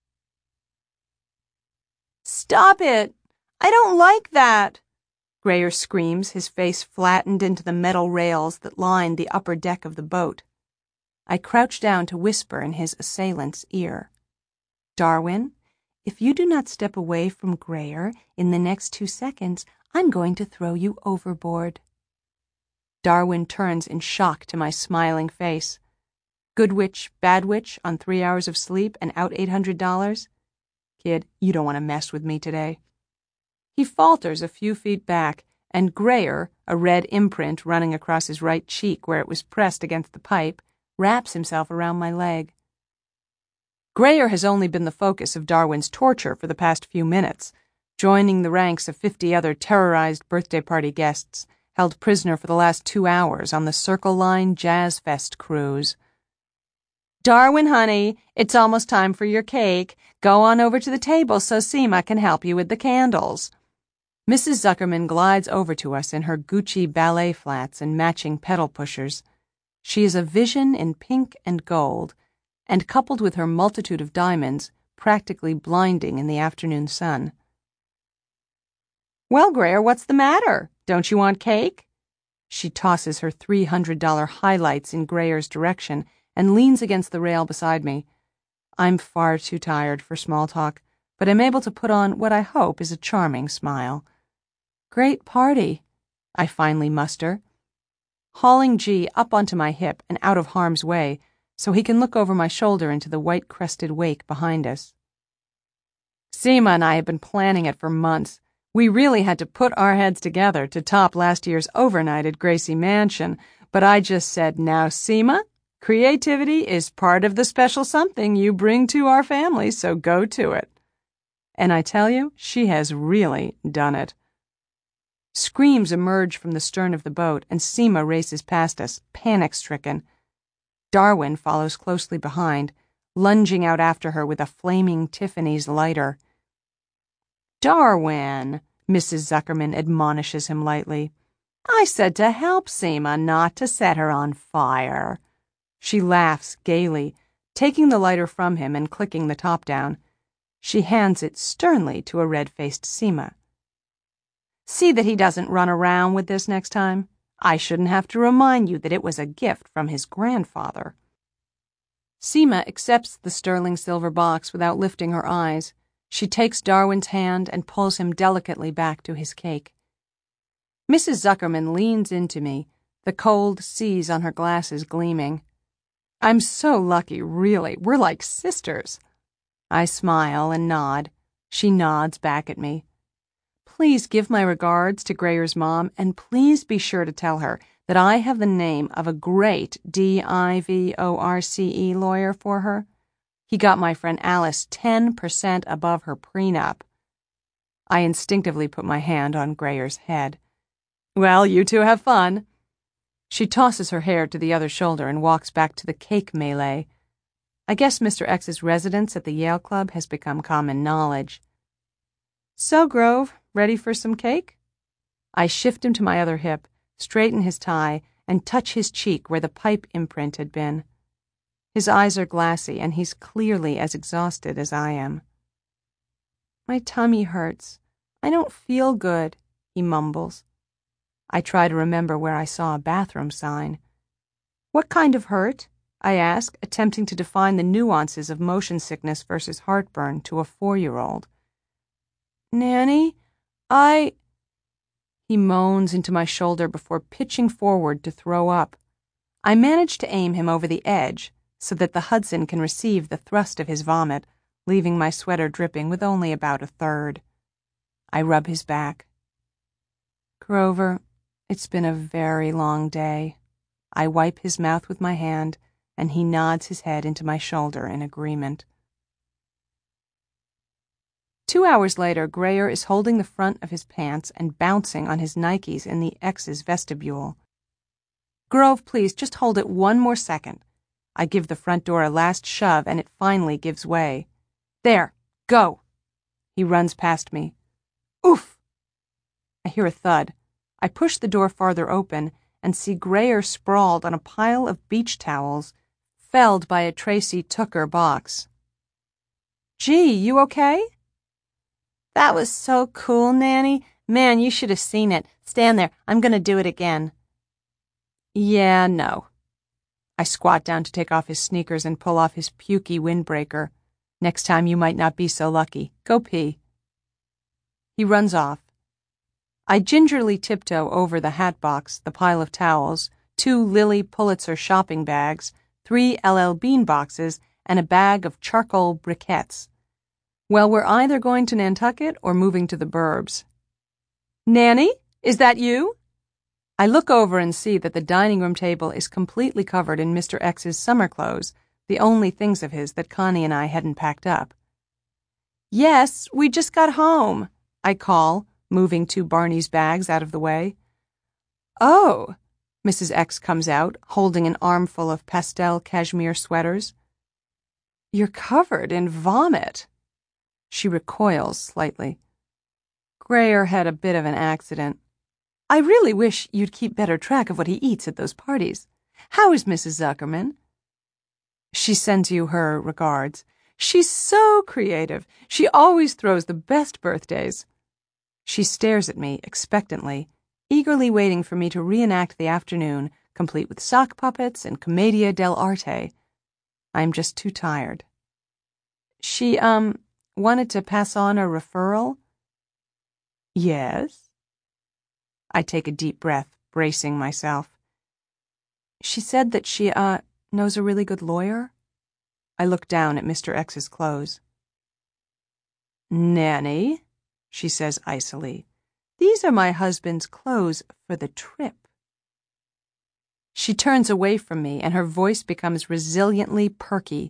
[SPEAKER 1] Stop it! I don't like that! Grayer screams, his face flattened into the metal rails that lined the upper deck of the boat. I crouch down to whisper in his assailant's ear. Darwin, if you do not step away from Grayer in the next 2 seconds, I'm going to throw you overboard. Darwin turns in shock to my smiling face. Good witch, bad witch, on 3 hours of sleep and out $800? Kid, you don't want to mess with me today. He falters a few feet back, and Grayer, a red imprint running across his right cheek where it was pressed against the pipe, wraps himself around my leg. Grayer has only been the focus of Darwin's torture for the past few minutes, joining the ranks of 50 other terrorized birthday party guests held prisoner for the last 2 hours on the Circle Line Jazz Fest cruise. Darwin, honey, it's almost time for your cake. Go on over to the table so Seema can help you with the candles. Mrs. Zuckerman glides over to us in her Gucci ballet flats and matching pedal pushers. She is a vision in pink and gold, and coupled with her multitude of diamonds, practically blinding in the afternoon sun. Well, Grayer, what's the matter? Don't you want cake? She tosses her $300 highlights in Grayer's direction and leans against the rail beside me. I'm far too tired for small talk, but I'm able to put on what I hope is a charming smile. Great party, I finally muster, hauling G up onto my hip and out of harm's way so he can look over my shoulder into the white-crested wake behind us. Seema and I have been planning it for months. We really had to put our heads together to top last year's overnight at Gracie Mansion, but I just said, now, Seema, creativity is part of the special something you bring to our family, so go to it. And I tell you, she has really done it. Screams emerge from the stern of the boat, and Seema races past us, panic-stricken. Darwin follows closely behind, lunging out after her with a flaming Tiffany's lighter. Darwin, Mrs. Zuckerman admonishes him lightly. I said to help Seema, not to set her on fire. She laughs gaily, taking the lighter from him and clicking the top down. She hands it sternly to a red-faced Seema. See that he doesn't run around with this next time. I shouldn't have to remind you that it was a gift from his grandfather. Seema accepts the sterling silver box without lifting her eyes. She takes Darwin's hand and pulls him delicately back to his cake. Mrs. Zuckerman leans into me, the cold seas on her glasses gleaming. I'm so lucky, really. We're like sisters. I smile and nod. She nods back at me. Please give my regards to Grayer's mom, and please be sure to tell her that I have the name of a great divorce lawyer for her. He got my friend Alice 10% above her prenup. I instinctively put my hand on Grayer's head. Well, you two have fun. She tosses her hair to the other shoulder and walks back to the cake melee. I guess Mr. X's residence at the Yale Club has become common knowledge. So, Grove, ready for some cake? I shift him to my other hip, straighten his tie, and touch his cheek where the pipe imprint had been. His eyes are glassy, and he's clearly as exhausted as I am. My tummy hurts. I don't feel good, he mumbles. I try to remember where I saw a bathroom sign. What kind of hurt? I ask, attempting to define the nuances of motion sickness versus heartburn to a 4-year-old. Nanny, He moans into my shoulder before pitching forward to throw up. I manage to aim him over the edge so that the Hudson can receive the thrust of his vomit, leaving my sweater dripping with only about a third. I rub his back. Grover, it's been a very long day. I wipe his mouth with my hand, and he nods his head into my shoulder in agreement. 2 hours later, Grayer is holding the front of his pants and bouncing on his Nikes in the X's vestibule. Grove, please, just hold it one more second. I give the front door a last shove, and it finally gives way. There, go. He runs past me. Oof! I hear a thud. I push the door farther open and see Grayer sprawled on a pile of beach towels, felled by a Tracy Tooker box. Gee, you okay? That was so cool, Nanny. Man, you should have seen it. Stand there. I'm going to do it again. Yeah, no. I squat down to take off his sneakers and pull off his pukey windbreaker. Next time you might not be so lucky. Go pee. He runs off. I gingerly tiptoe over the hat box, the pile of towels, 2 Lilly Pulitzer shopping bags, 3 LL Bean boxes, and a bag of charcoal briquettes. Well, we're either going to Nantucket or moving to the burbs. Nanny, is that you? I look over and see that the dining room table is completely covered in Mr. X's summer clothes, the only things of his that Connie and I hadn't packed up. Yes, we just got home, I call, moving 2 Barney's bags out of the way. Oh, Mrs. X comes out, holding an armful of pastel cashmere sweaters. You're covered in vomit. She recoils slightly. Grayer had a bit of an accident. I really wish you'd keep better track of what he eats at those parties. How is Mrs. Zuckerman? She sends you her regards. She's so creative. She always throws the best birthdays. She stares at me expectantly, eagerly waiting for me to reenact the afternoon, complete with sock puppets and commedia dell'arte. I'm just too tired. She, wanted to pass on a referral? Yes? I take a deep breath, bracing myself. She said that she, knows a really good lawyer? I look down at Mr. X's clothes. Nanny, she says icily, these are my husband's clothes for the trip. She turns away from me and her voice becomes resiliently perky.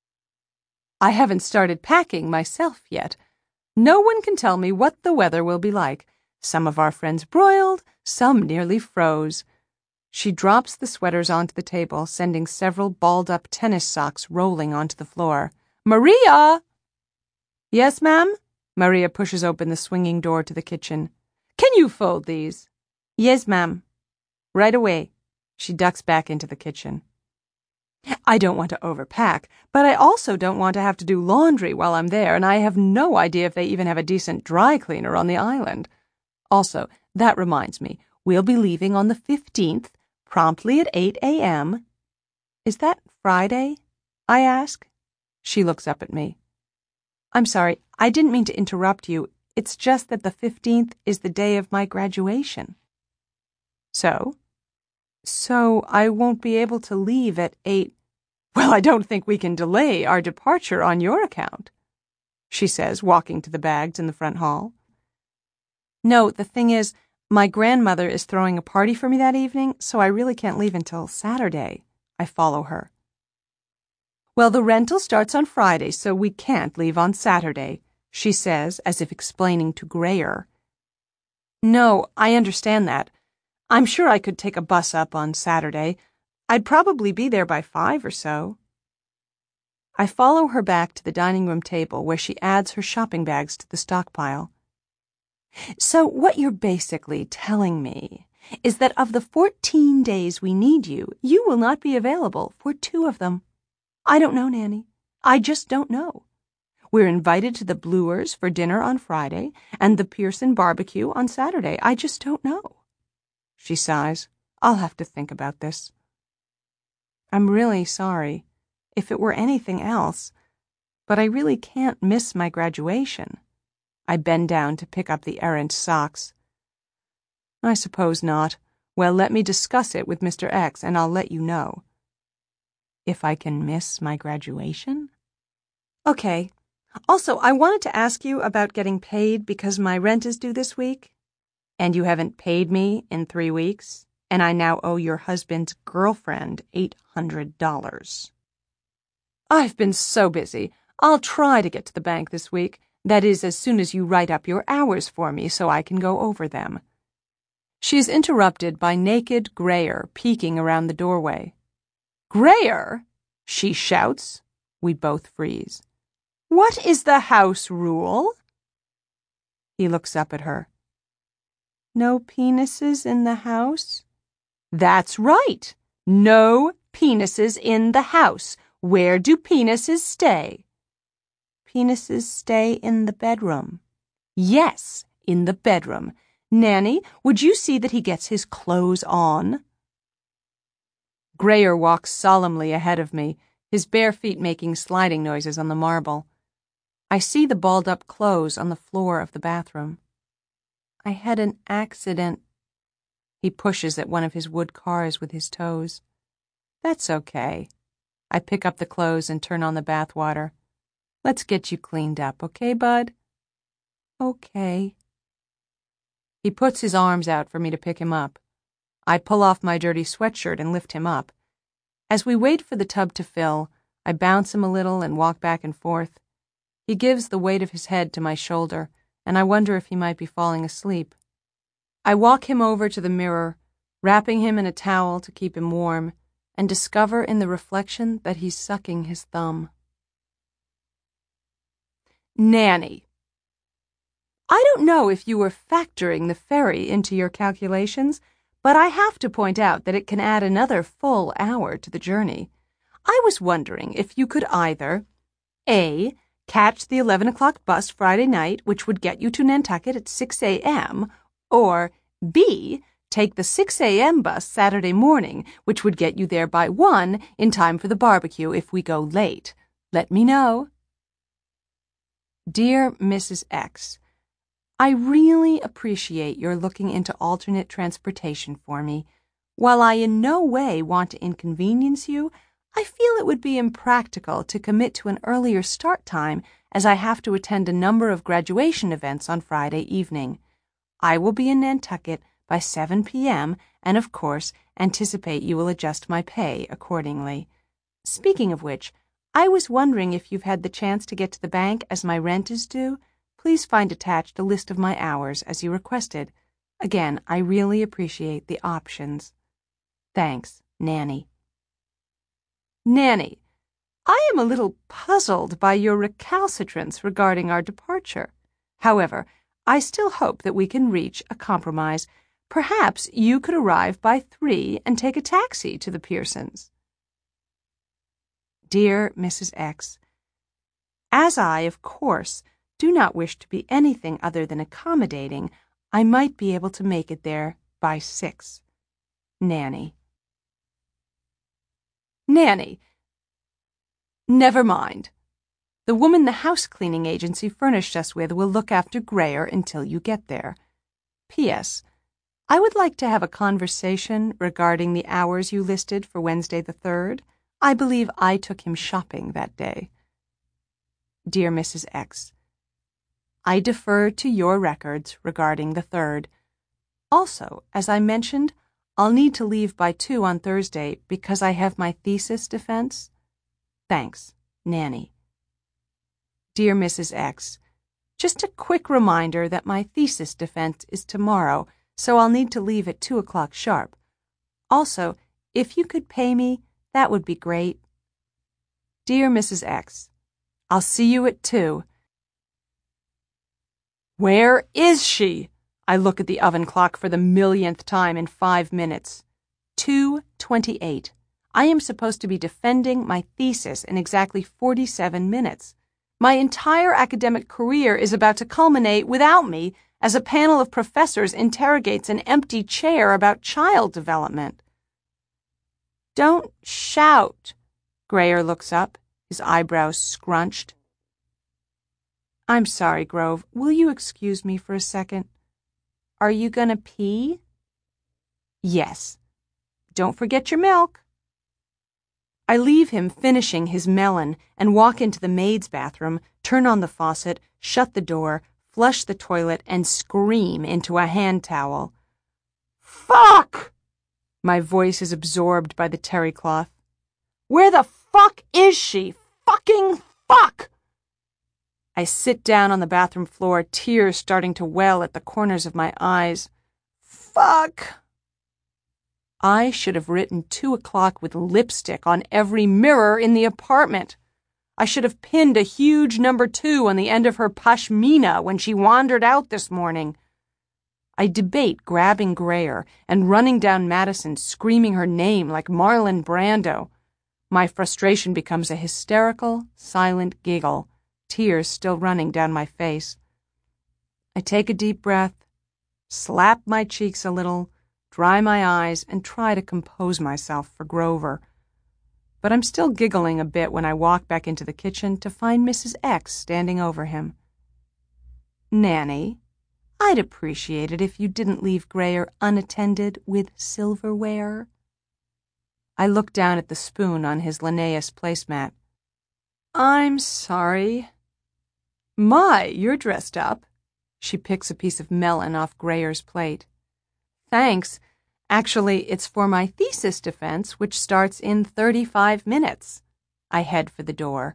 [SPEAKER 1] I haven't started packing myself yet. No one can tell me what the weather will be like. Some of our friends broiled, some nearly froze. She drops the sweaters onto the table, sending several balled-up tennis socks rolling onto the floor. Maria! Yes, ma'am? Maria pushes open the swinging door to the kitchen. Can you fold these? Yes, ma'am. Right away. She ducks back into the kitchen. I don't want to overpack, but I also don't want to have to do laundry while I'm there, and I have no idea if they even have a decent dry cleaner on the island. Also, that reminds me, we'll be leaving on the 15th, promptly at 8 a.m. Is that Friday? I ask. She looks up at me. I'm sorry, I didn't mean to interrupt you. It's just that the 15th is the day of my graduation. So? So I won't be able to leave at 8. Well, I don't think we can delay our departure on your account, she says, walking to the bags in the front hall. No, the thing is, my grandmother is throwing a party for me that evening, so I really can't leave until Saturday. I follow her. Well, the rental starts on Friday, so we can't leave on Saturday, she says, as if explaining to Grayer. No, I understand that. I'm sure I could take a bus up on Saturday. I'd probably be there by 5 or so. I follow her back to the dining room table where she adds her shopping bags to the stockpile. So what you're basically telling me is that of the 14 days we need you, you will not be available for 2 of them. I don't know, Nanny. I just don't know. We're invited to the Bluers for dinner on Friday and the Pearson barbecue on Saturday. I just don't know. She sighs. I'll have to think about this. I'm really sorry. If it were anything else. But I really can't miss my graduation. I bend down to pick up the errant socks. I suppose not. Well, let me discuss it with Mr. X and I'll let you know. If I can miss my graduation? Okay, Also, I wanted to ask you about getting paid because my rent is due this week. And you haven't paid me in 3 weeks, and I now owe your husband's girlfriend $800. I've been so busy. I'll try to get to the bank this week. That is, as soon as you write up your hours for me so I can go over them. She is interrupted by naked Grayer peeking around the doorway. Grayer? She shouts. We both freeze. What is the house rule? He looks up at her. No penises in the house? That's right. No penises in the house. Where do penises stay? Penises stay in the bedroom. Yes, in the bedroom. Nanny, would you see that he gets his clothes on? Grayer walks solemnly ahead of me, his bare feet making sliding noises on the marble. I see the balled-up clothes on the floor of the bathroom. I had an accident. He pushes at one of his wood cars with his toes. That's okay. I pick up the clothes and turn on the bath water. Let's get you cleaned up, okay, bud? Okay. He puts his arms out for me to pick him up. I pull off my dirty sweatshirt and lift him up. As we wait for the tub to fill, I bounce him a little and walk back and forth. He gives the weight of his head to my shoulder, and I wonder if he might be falling asleep. I walk him over to the mirror, wrapping him in a towel to keep him warm, and discover in the reflection that he's sucking his thumb. Nanny. I don't know if you were factoring the ferry into your calculations, but I have to point out that it can add another full hour to the journey. I was wondering if you could either A. Catch the 11 o'clock bus Friday night, which would get you to Nantucket at 6 a.m., or B. Take the 6 a.m. bus Saturday morning, which would get you there by 1 in time for the barbecue if we go late. Let me know. Dear Mrs. X, I really appreciate your looking into alternate transportation for me. While I in no way want to inconvenience you, I feel it would be impractical to commit to an earlier start time as I have to attend a number of graduation events on Friday evening. I will be in Nantucket by 7 p.m. and, of course, anticipate you will adjust my pay accordingly. Speaking of which, I was wondering if you've had the chance to get to the bank as my rent is due. Please find attached a list of my hours as you requested. Again, I really appreciate the options. Thanks, Nanny. Nanny, I am a little puzzled by your recalcitrance regarding our departure. However, I still hope that we can reach a compromise. Perhaps you could arrive by 3 and take a taxi to the Pearsons. Dear Mrs. X, as I, of course, do not wish to be anything other than accommodating, I might be able to make it there by 6. Nanny. Nanny. Never mind. The woman the house-cleaning agency furnished us with will look after Grayer until you get there. P.S. I would like to have a conversation regarding the hours you listed for Wednesday the 3rd. I believe I took him shopping that day. Dear Mrs. X, I defer to your records regarding the 3rd. Also, as I mentioned, I'll need to leave by 2 on Thursday because I have my thesis defense. Thanks, Nanny. Dear Mrs. X, just a quick reminder that my thesis defense is tomorrow, so I'll need to leave at 2 o'clock sharp. Also, if you could pay me, that would be great. Dear Mrs. X, I'll see you at 2. Where is she? I look at the oven clock for the millionth time in 5 minutes. 2:28. I am supposed to be defending my thesis in exactly 47 minutes. My entire academic career is about to culminate without me as a panel of professors interrogates an empty chair about child development. Don't shout. Grayer looks up, his eyebrows scrunched. I'm sorry, Grove. Will you excuse me for a second? Are you gonna pee? Yes. Don't forget your milk. I leave him finishing his melon and walk into the maid's bathroom, turn on the faucet, shut the door, flush the toilet, and scream into a hand towel. Fuck! My voice is absorbed by the terry cloth. Where the fuck is she? Fucking fuck! I sit down on the bathroom floor, tears starting to well at the corners of my eyes. Fuck! I should have written 2 o'clock with lipstick on every mirror in the apartment. I should have pinned a huge number 2 on the end of her pashmina when she wandered out this morning. I debate grabbing Grayer and running down Madison screaming her name like Marlon Brando. My frustration becomes a hysterical, silent giggle, tears still running down my face. I take a deep breath, slap my cheeks a little, dry my eyes, and try to compose myself for Grover. But I'm still giggling a bit when I walk back into the kitchen to find Mrs. X standing over him. Nanny, I'd appreciate it if you didn't leave Grayer unattended with silverware. I look down at the spoon on his Linnaeus placemat. I'm sorry. My, you're dressed up. She picks a piece of melon off Grayer's plate. Thanks. Actually, it's for my thesis defense, which starts in 35 minutes. I head for the door.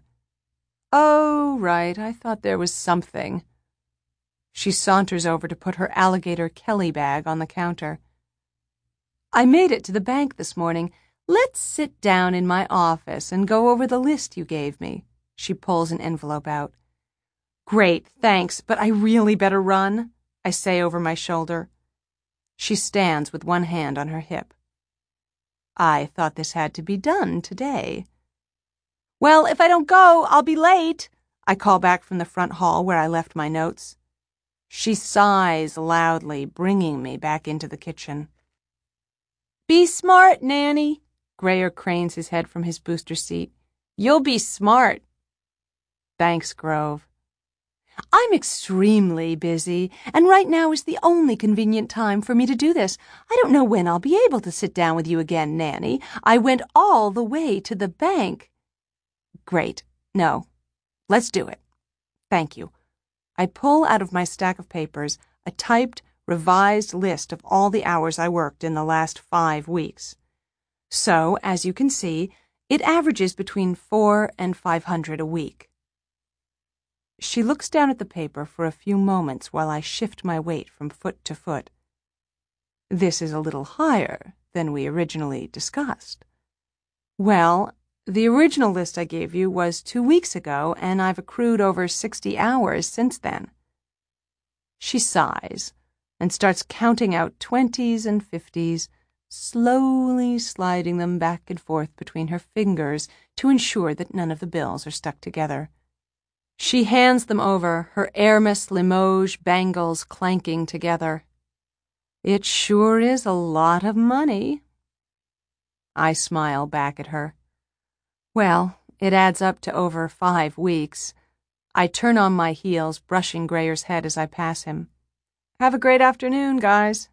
[SPEAKER 1] Oh, right, I thought there was something. She saunters over to put her alligator Kelly bag on the counter. I made it to the bank this morning. Let's sit down in my office and go over the list you gave me. She pulls an envelope out. Great, thanks, but I really better run, I say over my shoulder. She stands with one hand on her hip. I thought this had to be done today. Well, if I don't go, I'll be late, I call back from the front hall where I left my notes. She sighs loudly, bringing me back into the kitchen. Be smart, Nanny. Grayer cranes his head from his booster seat. You'll be smart. Thanks, Grove. I'm extremely busy, and right now is the only convenient time for me to do this. I don't know when I'll be able to sit down with you again, Nanny. I went all the way to the bank. Great. No. Let's do it. Thank you. I pull out of my stack of papers a typed, revised list of all the hours I worked in the last 5 weeks. So, as you can see, it averages between 400 and 500 a week. She looks down at the paper for a few moments while I shift my weight from foot to foot. This is a little higher than we originally discussed. Well, the original list I gave you was 2 weeks ago, and I've accrued over 60 hours since then. She sighs and starts counting out 20s and 50s, slowly sliding them back and forth between her fingers to ensure that none of the bills are stuck together. She hands them over, her Hermes Limoges bangles clanking together. It sure is a lot of money. I smile back at her. Well, it adds up to over 5 weeks. I turn on my heels, brushing Grayer's head as I pass him. Have a great afternoon, guys.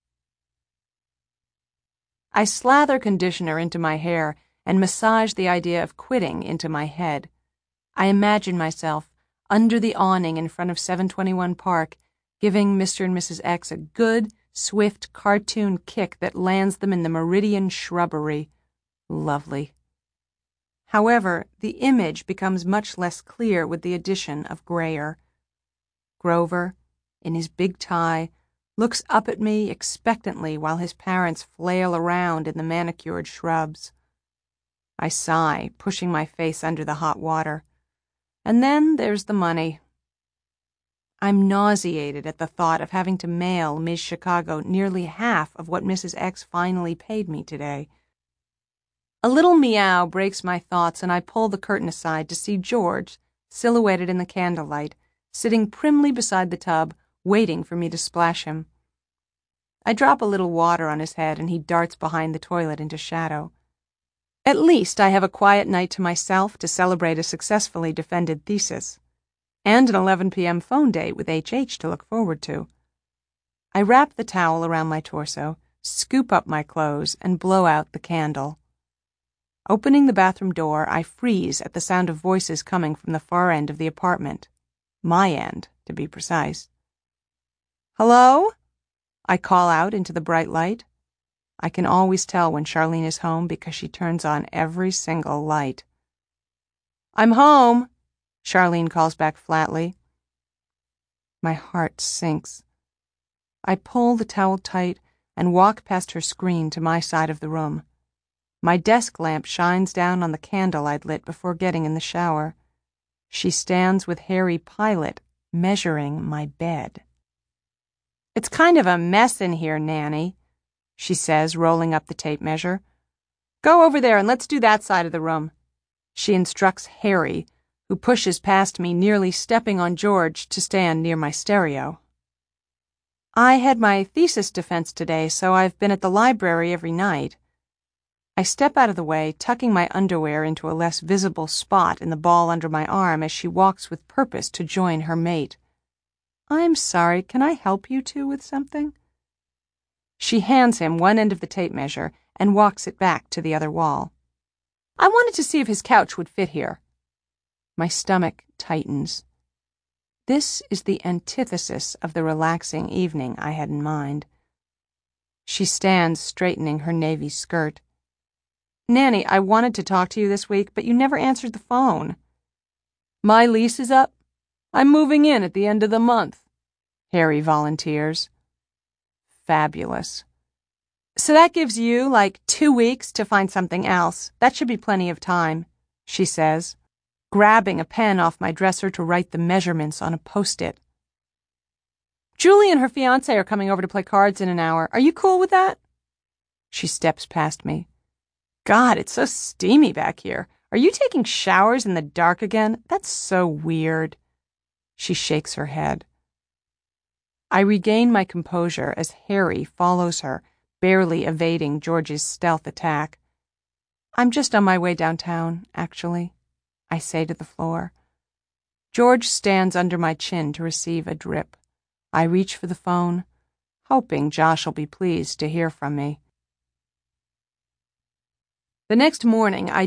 [SPEAKER 1] I slather conditioner into my hair and massage the idea of quitting into my head. I imagine myself under the awning in front of 721 Park, giving Mr. and Mrs. X a good, swift cartoon kick that lands them in the Meridian shrubbery. Lovely. However, the image becomes much less clear with the addition of Grayer. Grover, in his big tie, looks up at me expectantly while his parents flail around in the manicured shrubs. I sigh, pushing my face under the hot water. And then there's the money. I'm nauseated at the thought of having to mail Ms. Chicago nearly half of what Mrs. X finally paid me today. A little meow breaks my thoughts, and I pull the curtain aside to see George, silhouetted in the candlelight, sitting primly beside the tub, waiting for me to splash him. I drop a little water on his head, and he darts behind the toilet into shadow. At least I have a quiet night to myself to celebrate a successfully defended thesis, and an 11 p.m. phone date with H.H. to look forward to. I wrap the towel around my torso, scoop up my clothes, and blow out the candle. Opening the bathroom door, I freeze at the sound of voices coming from the far end of the apartment. My end, to be precise. "Hello?" I call out into the bright light. I can always tell when Charlene is home because she turns on every single light. "I'm home," Charlene calls back flatly. My heart sinks. I pull the towel tight and walk past her screen to my side of the room. My desk lamp shines down on the candle I'd lit before getting in the shower. She stands with Harry Pilot measuring my bed. "It's kind of a mess in here, Nanny," she says, rolling up the tape measure. "Go over there and let's do that side of the room." She instructs Harry, who pushes past me, nearly stepping on George to stand near my stereo. "I had my thesis defense today, so I've been at the library every night." I step out of the way, tucking my underwear into a less visible spot in the ball under my arm as she walks with purpose to join her mate. "I'm sorry, can I help you two with something?" She hands him one end of the tape measure and walks it back to the other wall. "I wanted to see if his couch would fit here." My stomach tightens. This is the antithesis of the relaxing evening I had in mind. She stands straightening her navy skirt. "Nanny, I wanted to talk to you this week, but you never answered the phone." "My lease is up. I'm moving in at the end of the month," Harry volunteers. Fabulous. "So that gives you, 2 weeks to find something else. That should be plenty of time," she says, grabbing a pen off my dresser to write the measurements on a Post-it. "Julie and her fiancé are coming over to play cards in an hour. Are you cool with that?" She steps past me. "God, it's so steamy back here. Are you taking showers in the dark again? That's so weird." She shakes her head. I regain my composure as Harry follows her, barely evading George's stealth attack. "I'm just on my way downtown, actually," I say to the floor. George stands under my chin to receive a drip. I reach for the phone, hoping Josh'll be pleased to hear from me. The next morning, I